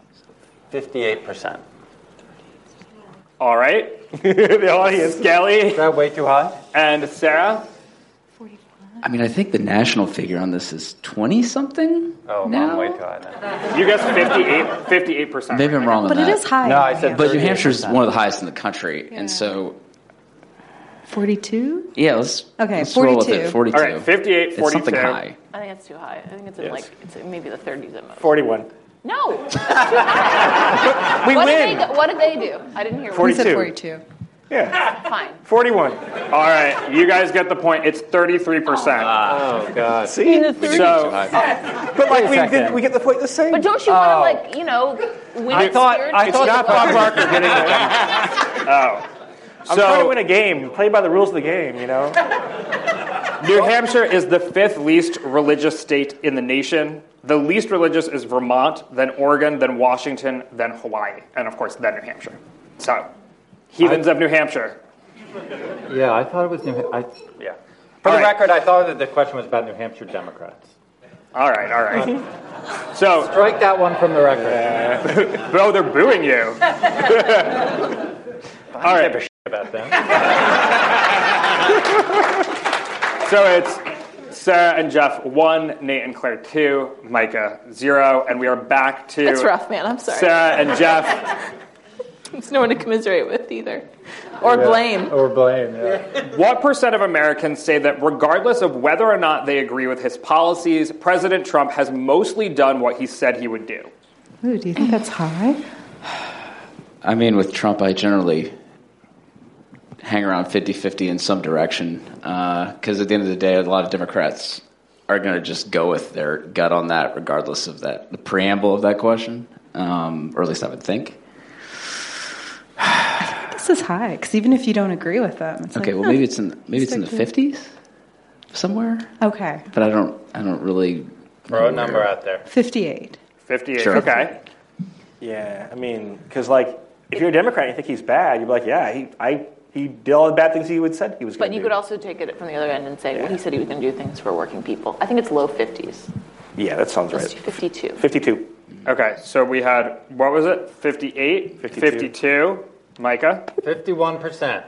58%. All right. The audience. Skelly. Is that way too high? And Sarah? I mean, I think the national figure on this is 20-something Oh, now? I'm way too high then. You guess 58%. Maybe I'm wrong on But that. it is high. No, I said But New Hampshire is 38%. one of the highest in the country, and so 42? yeah, let's Okay, let's roll with 42. it. 42. All right, 58, It's something 42. high. I think it's too high. I think it's Yes. it's maybe the 30s at most. 41. No, that's too high. We What win. did they do? I didn't hear. He 42. said 42. Yeah, Fine. 41. All right, you guys get the point. It's 33%. Oh, God. See? So, But like second. we get the point the same. But don't you want to win I thought It's not Bob Barker getting it. I'm trying to win a game. Play by the rules of the game, you know? New Hampshire is the 5th least religious state in the nation. The least religious is Vermont, then Oregon, then Washington, then Hawaii, and of course, then New Hampshire. So, heathens of New Hampshire. Yeah, I thought it was New Hampshire. Yeah. For All the right. record, I thought that the question was about New Hampshire Democrats. All right. So, Strike that one from the record. oh, they're booing you. All right. Give a shit about them. So it's Sarah and Jeff 1, Nate and Claire 2, Micah 0, and we are back to That's rough, man. I'm sorry. Sarah and Jeff. There's no one to commiserate with either, or blame. Or blame, yeah. What percent of Americans say that regardless of whether or not they agree with his policies, President Trump has mostly done what he said he would do? Ooh, do you think that's high? I mean, with Trump, I generally hang around 50-50 in some direction, because at the end of the day, a lot of Democrats are going to just go with their gut on that, regardless of that, the preamble of that question, or at least I would think. This is high, because even if you don't agree with them, it's Okay, like, well, maybe it's in the stick to- 50s somewhere, Okay, but I don't really Throw a number out there. 58. 58. Sure. Okay. Yeah, I mean, because like, if you're a Democrat and you think he's bad, you'd be like, yeah, he did all the bad things he would said he was going But to you do. could also take it from the other end and say, well, he said he was going to do things for working people. I think it's low 50s. Yeah, that sounds Let's right. do 52. 52. Okay, so we had, what was it? 58? 52. Micah? 51%.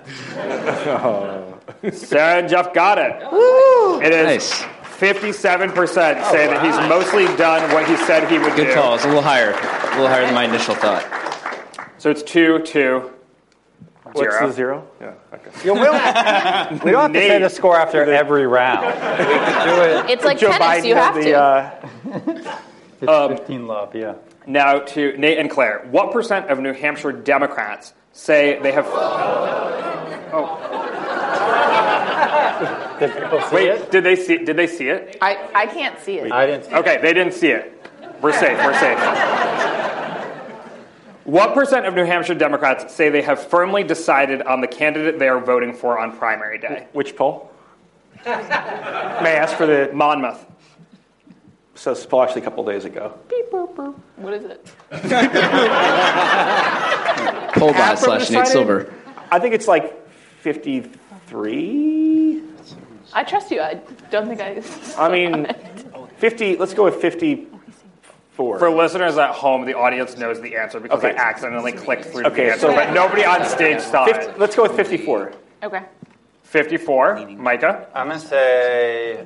Sarah and Jeff got it. It is Nice. 57% say that he's mostly done what he said he would do. Good call. It's a little higher than my initial thought. So it's 2-2. What's the 0? Yeah, okay. We don't have to say Nate. the score after every round. We can do it. It's like Joe tennis, Biden you have had to. the, 15 love, yeah. Now to Nate and Claire. What percent of New Hampshire Democrats say they have... Did people see Wait, it? did they see it? I can't see it. I didn't see it. Okay, they didn't see it. We're safe. What percent of New Hampshire Democrats say they have firmly decided on the candidate they are voting for on primary day? which poll? May I ask for the... Monmouth. So it's poll actually a couple days ago. Beep, boop, boop. What is it? Poll guy Half of them / Nate decided? Silver. I think it's like 53. I trust you. I don't think I... I mean, 50. Let's go with 54. For listeners at home, the audience knows the answer because Okay. I accidentally clicked through Okay, the answer, so- but nobody on stage saw it. Let's go with 54. Okay. 54. Micah? I'm going to say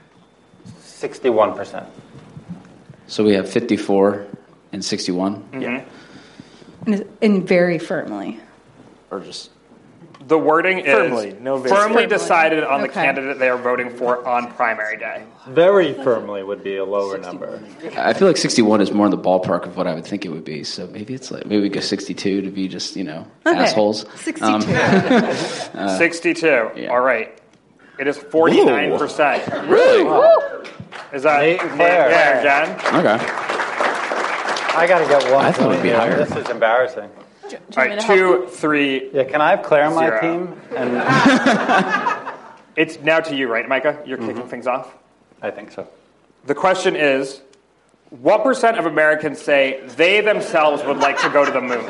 61%. So we have 54 and 61, And very firmly. or just The wording Firmly, is no very firmly Firmly. decided on the Okay. candidate they are voting for on primary day. Very firmly would be a lower number. I feel like 61 is more in the ballpark of what I would think it would be. So maybe we go 62 to be just Okay. assholes. 62. 62. yeah. All right. It is 49%. Really? Is that Nate and Claire. Yeah, Jen? Okay. I got to get one. I thought it would be point higher. here. This is embarrassing. Do you All want me right, to help 2, 3. Yeah, can I have Claire on my 0. team? And It's now to you, right, Micah? You're kicking things off. I think so. The question is, what percent of Americans say they themselves would like to go to the moon?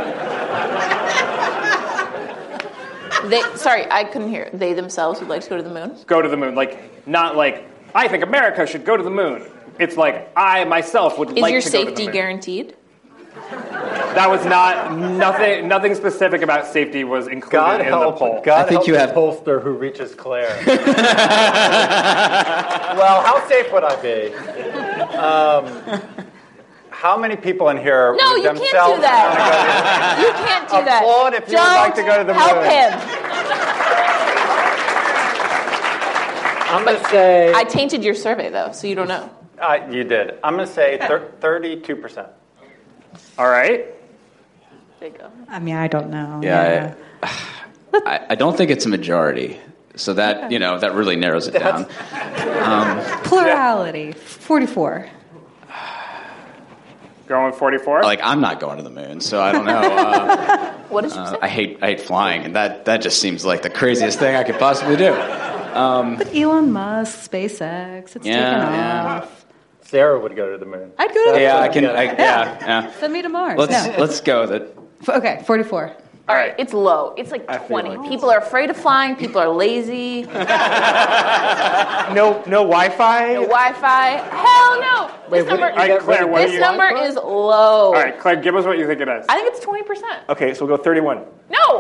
Sorry, I couldn't hear. They themselves would like to go to the moon? Go to the moon. Not like, I think America should go to the moon. It's like, I myself would Is like your to go to the safety moon. guaranteed? That was nothing specific about safety was included God in the help, poll. God I think help you the have- pollster who reaches Claire. Well, how safe would I be? How many people in here No, would you can't themselves do that. You can't do that. Applaud if you would Don't like to go to the help moon. him. I'm going to say... I tainted your survey, though, so you don't know. You did. I'm going to say 32%. All right. There you go. I mean, I don't know. Yeah. I don't think it's a majority. So that, that really narrows it down. Plurality, 44. Going 44. Like, I'm not going to the moon, so I don't know. What did you say? I hate flying, and that just seems like the craziest thing I could possibly do. But Elon Musk, SpaceX, it's taken off. Sarah would go to the moon. I'd go to Yeah, I the can. moon. Yeah. Send me to Mars. Let's go with it. Okay, 44. All right, it's low. It's like 20. People are afraid of flying. People are lazy. No No Wi-Fi. Wi-Fi. Hell no. Wait, This number, what did you get rid of? Claire, what this do you number want? is low. All right, Claire, give us what you think it is. I think it's 20%. Okay, so we'll go 31. No.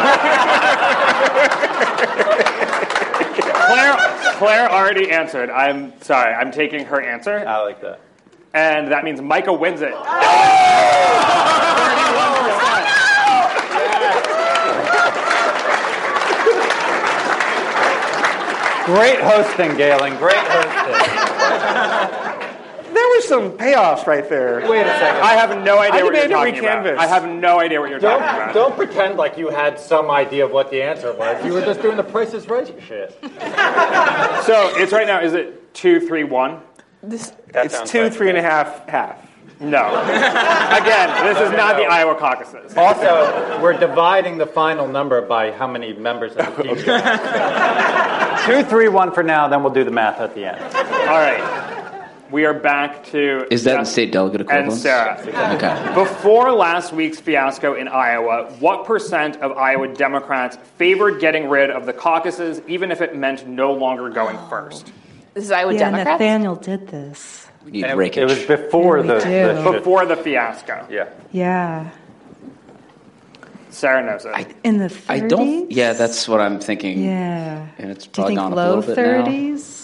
Claire already answered. I'm sorry. I'm taking her answer, I like that. and that means Micah wins it. Great hosting, Galen. Great hosting. There were some payoffs right there. Wait a second. I have no idea I what you're demand a talking about. recanvass. I have no idea what you're talking about. Don't pretend like you had some idea of what the answer was. You were just doing the Price is Right shit. So it's right now. Is it 2, 3, 1? This, That It's sounds 2, right. 3.5, half. No. Again, this is not the Iowa caucuses. Also, we're dividing the final number by how many members of the team. 2, 3, 1 for now, then we'll do the math at the end. All right. We are back to Is that in Jeff state delegate and equivalents? Sarah. Okay. Before last week's fiasco in Iowa, what percent of Iowa Democrats favored getting rid of the caucuses, even if it meant no longer going first? this is Iowa Yeah, Democrats. Nathaniel did this. We need And breakage. it was before Yeah, we the do. shit. Before the fiasco. Yeah. Yeah. Sarah knows it. In the 30s? I don't. Yeah, that's what I'm thinking. Yeah. And it's Do you probably think gone up a low little bit now. 30s?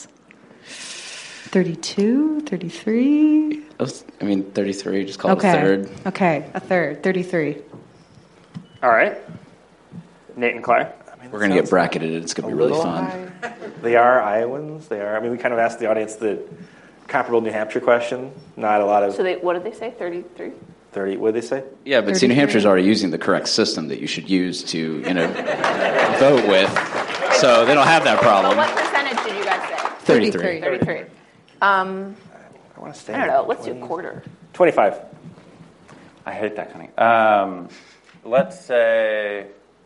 32, 33? I mean, 33. Just call it a Okay. third. Okay, a third, 33. All right. Nate and Claire. We're gonna get bracketed. It's gonna be really fun. They are Iowans. They are. I mean, we kind of asked the audience the comparable New Hampshire question. Not a lot of So what did they say? 33? 30. What did they say? Yeah, but see, New 33. Hampshire's already using the correct system that you should use to, vote with. So they don't have that But problem. what percentage did you guys say? 33. 33. I want to stay. I don't know. Let's do a quarter. 25. I hate that kind of. Let's say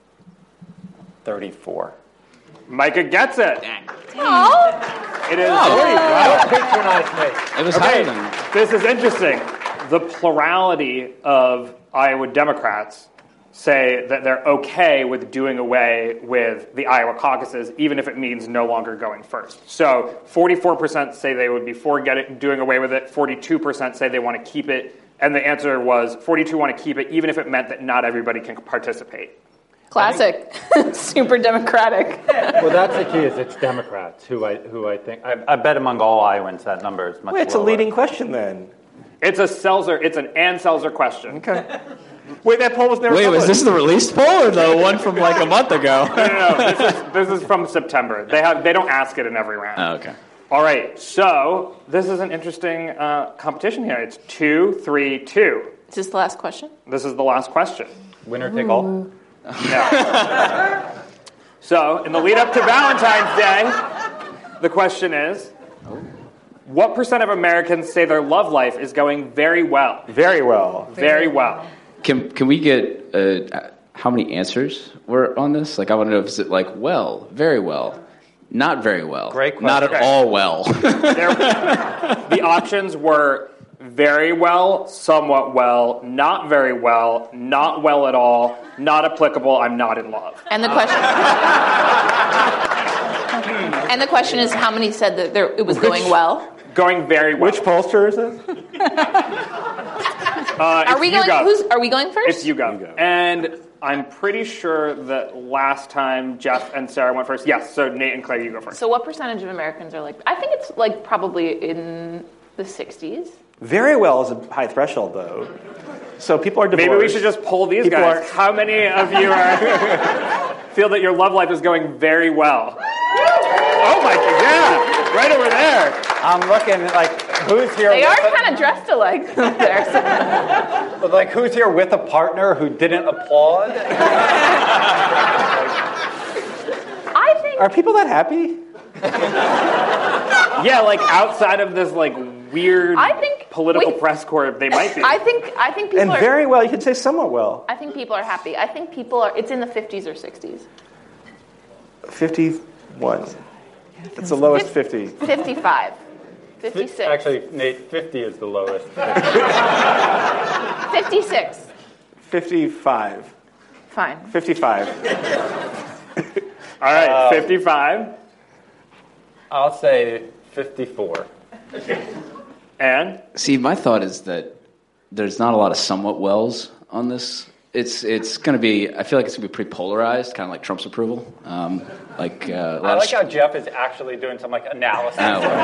34. Micah gets it. Oh, It is. Don't patronize me. It was higher than. This is interesting. The plurality of Iowa Democrats say that they're okay with doing away with the Iowa caucuses, even if it means no longer going first. So 44% say they would be for doing away with it. 42% say they want to keep it. And the answer was 42 want to keep it, even if it meant that not everybody can participate. classic. Super democratic. Well, that's the key. Is it's Democrats who I think. I bet among all Iowans that number is much Wait, it's a lower. leading question then. It's an Ann Selzer question. Okay. Wait, that poll was never Wait, was published. this the released poll or the one from like a month ago? No. This is from September. They don't ask it in every round. Oh, okay. All right, so this is an interesting competition here. It's 2, 3, 2. Is this the last question? This is the last question. Winner take all? No. So, in the lead up to Valentine's Day, the question is, what % of Americans say their love life is going very well? Very well. Very well. Can we get how many answers were on this? Like, I want to know if it's like well, very well, not very well, Great question. not at all well. The options were very well, somewhat well, not very well, not well at all, not applicable, I'm not in love. And the question. And the question is, how many said that it was going well? Going very well. Which pollster is it? Are we going? YouGov. Are we going first? It's YouGov. And I'm pretty sure that last time Jeff and Sarah went first. Yes, so Nate and Claire, you go first. So what percentage of Americans are like? I think it's like probably in the 60s. Very well is a high threshold, though. So people are divorced. Maybe we should just poll these People guys. are- How many of you feel that your love life is going very well? Oh my God, yeah, right over there. I'm looking like who's here. They are with kind of dressed alike there. So. like who's here with a partner who didn't applaud? I think Are people that happy? Yeah, like outside of this like weird I think- political wait. press corps, they might be. I think people And are. very well, you could say somewhat well. I think people are happy. I think people are. It's in the 50s or 60s. 51. It's the lowest 50. 55. 56. Actually, Nate, 50 is the lowest. 56. 55. Fine. 55. All right, 55. I'll say 54. And See, my thought is that there's not a lot of somewhat wells on this. It's going to be. I feel like it's going to be pretty polarized, kind of like Trump's approval. I like how Jeff is actually doing some like analysis.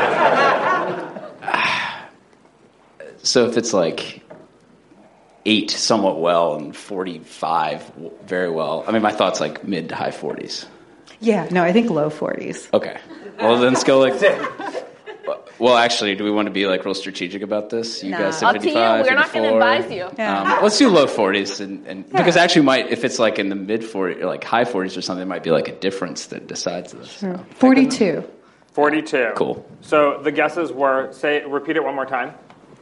So if it's like 8 somewhat well and 45 very well, I mean, my thought's like mid to high 40s. Yeah, no, I think low 40s. Okay. Well, then let's go like. Well, actually, do we want to be like real strategic about this? You No. guys said Up to you. 55, We're not going to 54. advise you. Yeah. Let's do low 40s, and because actually, if it's like in the mid 40s or like high 40s or something, there might be like a difference that decides this. Sure. So. 42. 42. Cool. So the guesses were, repeat it one more time.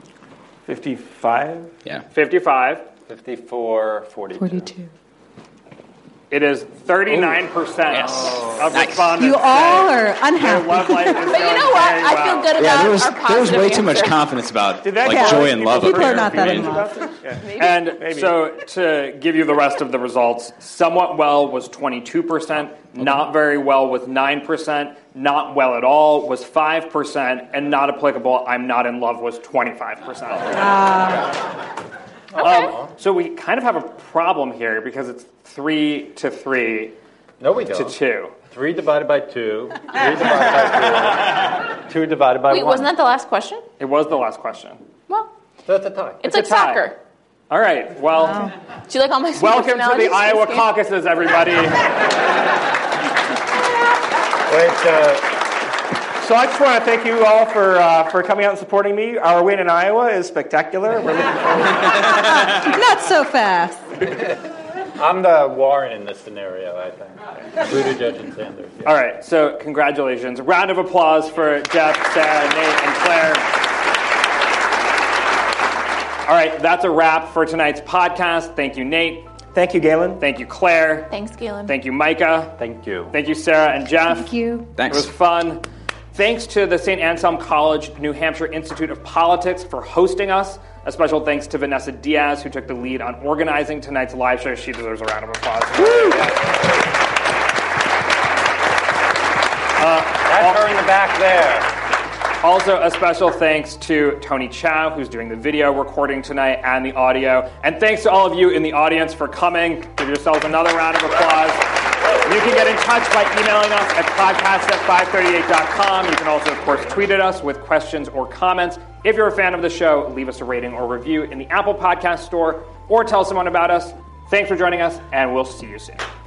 55? Yeah. 55. 54, 42. 42. It is 39% of respondents. You all say are their unhappy. love life is But you going know what? very I well. feel good Yeah, about there was our positive way too much answer. confidence about Did that like count? joy and love. People up are not here. that I mean, in love. And so to give you the rest of the results, somewhat well was 22%, not very well was 9%, not well at all was 5%, and not applicable, I'm not in love was 25%. So we kind of have a problem here because it's 3 to 3 No, we to don't. 2. 3 divided by 2. 3 divided by 2. 2 divided by Wait, 1. wasn't that the last question? It was the last question. Well, So it's a tie. it's a like tie. soccer. All right, well, Do you like all my sports welcome to analogies the Iowa this game? caucuses, everybody. So I just want to thank you all for coming out and supporting me. Our win in Iowa is spectacular. We're looking forward. Not so fast. I'm the Warren in this scenario, I think. Buttigieg and Sanders. Yeah. All right, so congratulations. Round of applause for Jeff, Sarah, Nate, and Claire. All right, that's a wrap for tonight's podcast. Thank you, Nate. Thank you, Galen. Thank you, Claire. Thanks, Galen. Thank you, Micah. Thank you. Thank you, Sarah and Jeff. Thank you. It Thanks. was fun. Thanks to the St. Anselm College New Hampshire Institute of Politics for hosting us. A special thanks to Vanessa Diaz, who took the lead on organizing tonight's live show. She deserves a round of applause. That's her in the back there. Also, a special thanks to Tony Chow, who's doing the video recording tonight and the audio. And thanks to all of you in the audience for coming. Give yourselves another round of applause. You can get in touch by emailing us at podcast@538.com. You can also, of course, tweet at us with questions or comments. If you're a fan of the show, leave us a rating or review in the Apple Podcast Store or tell someone about us. Thanks for joining us, and we'll see you soon.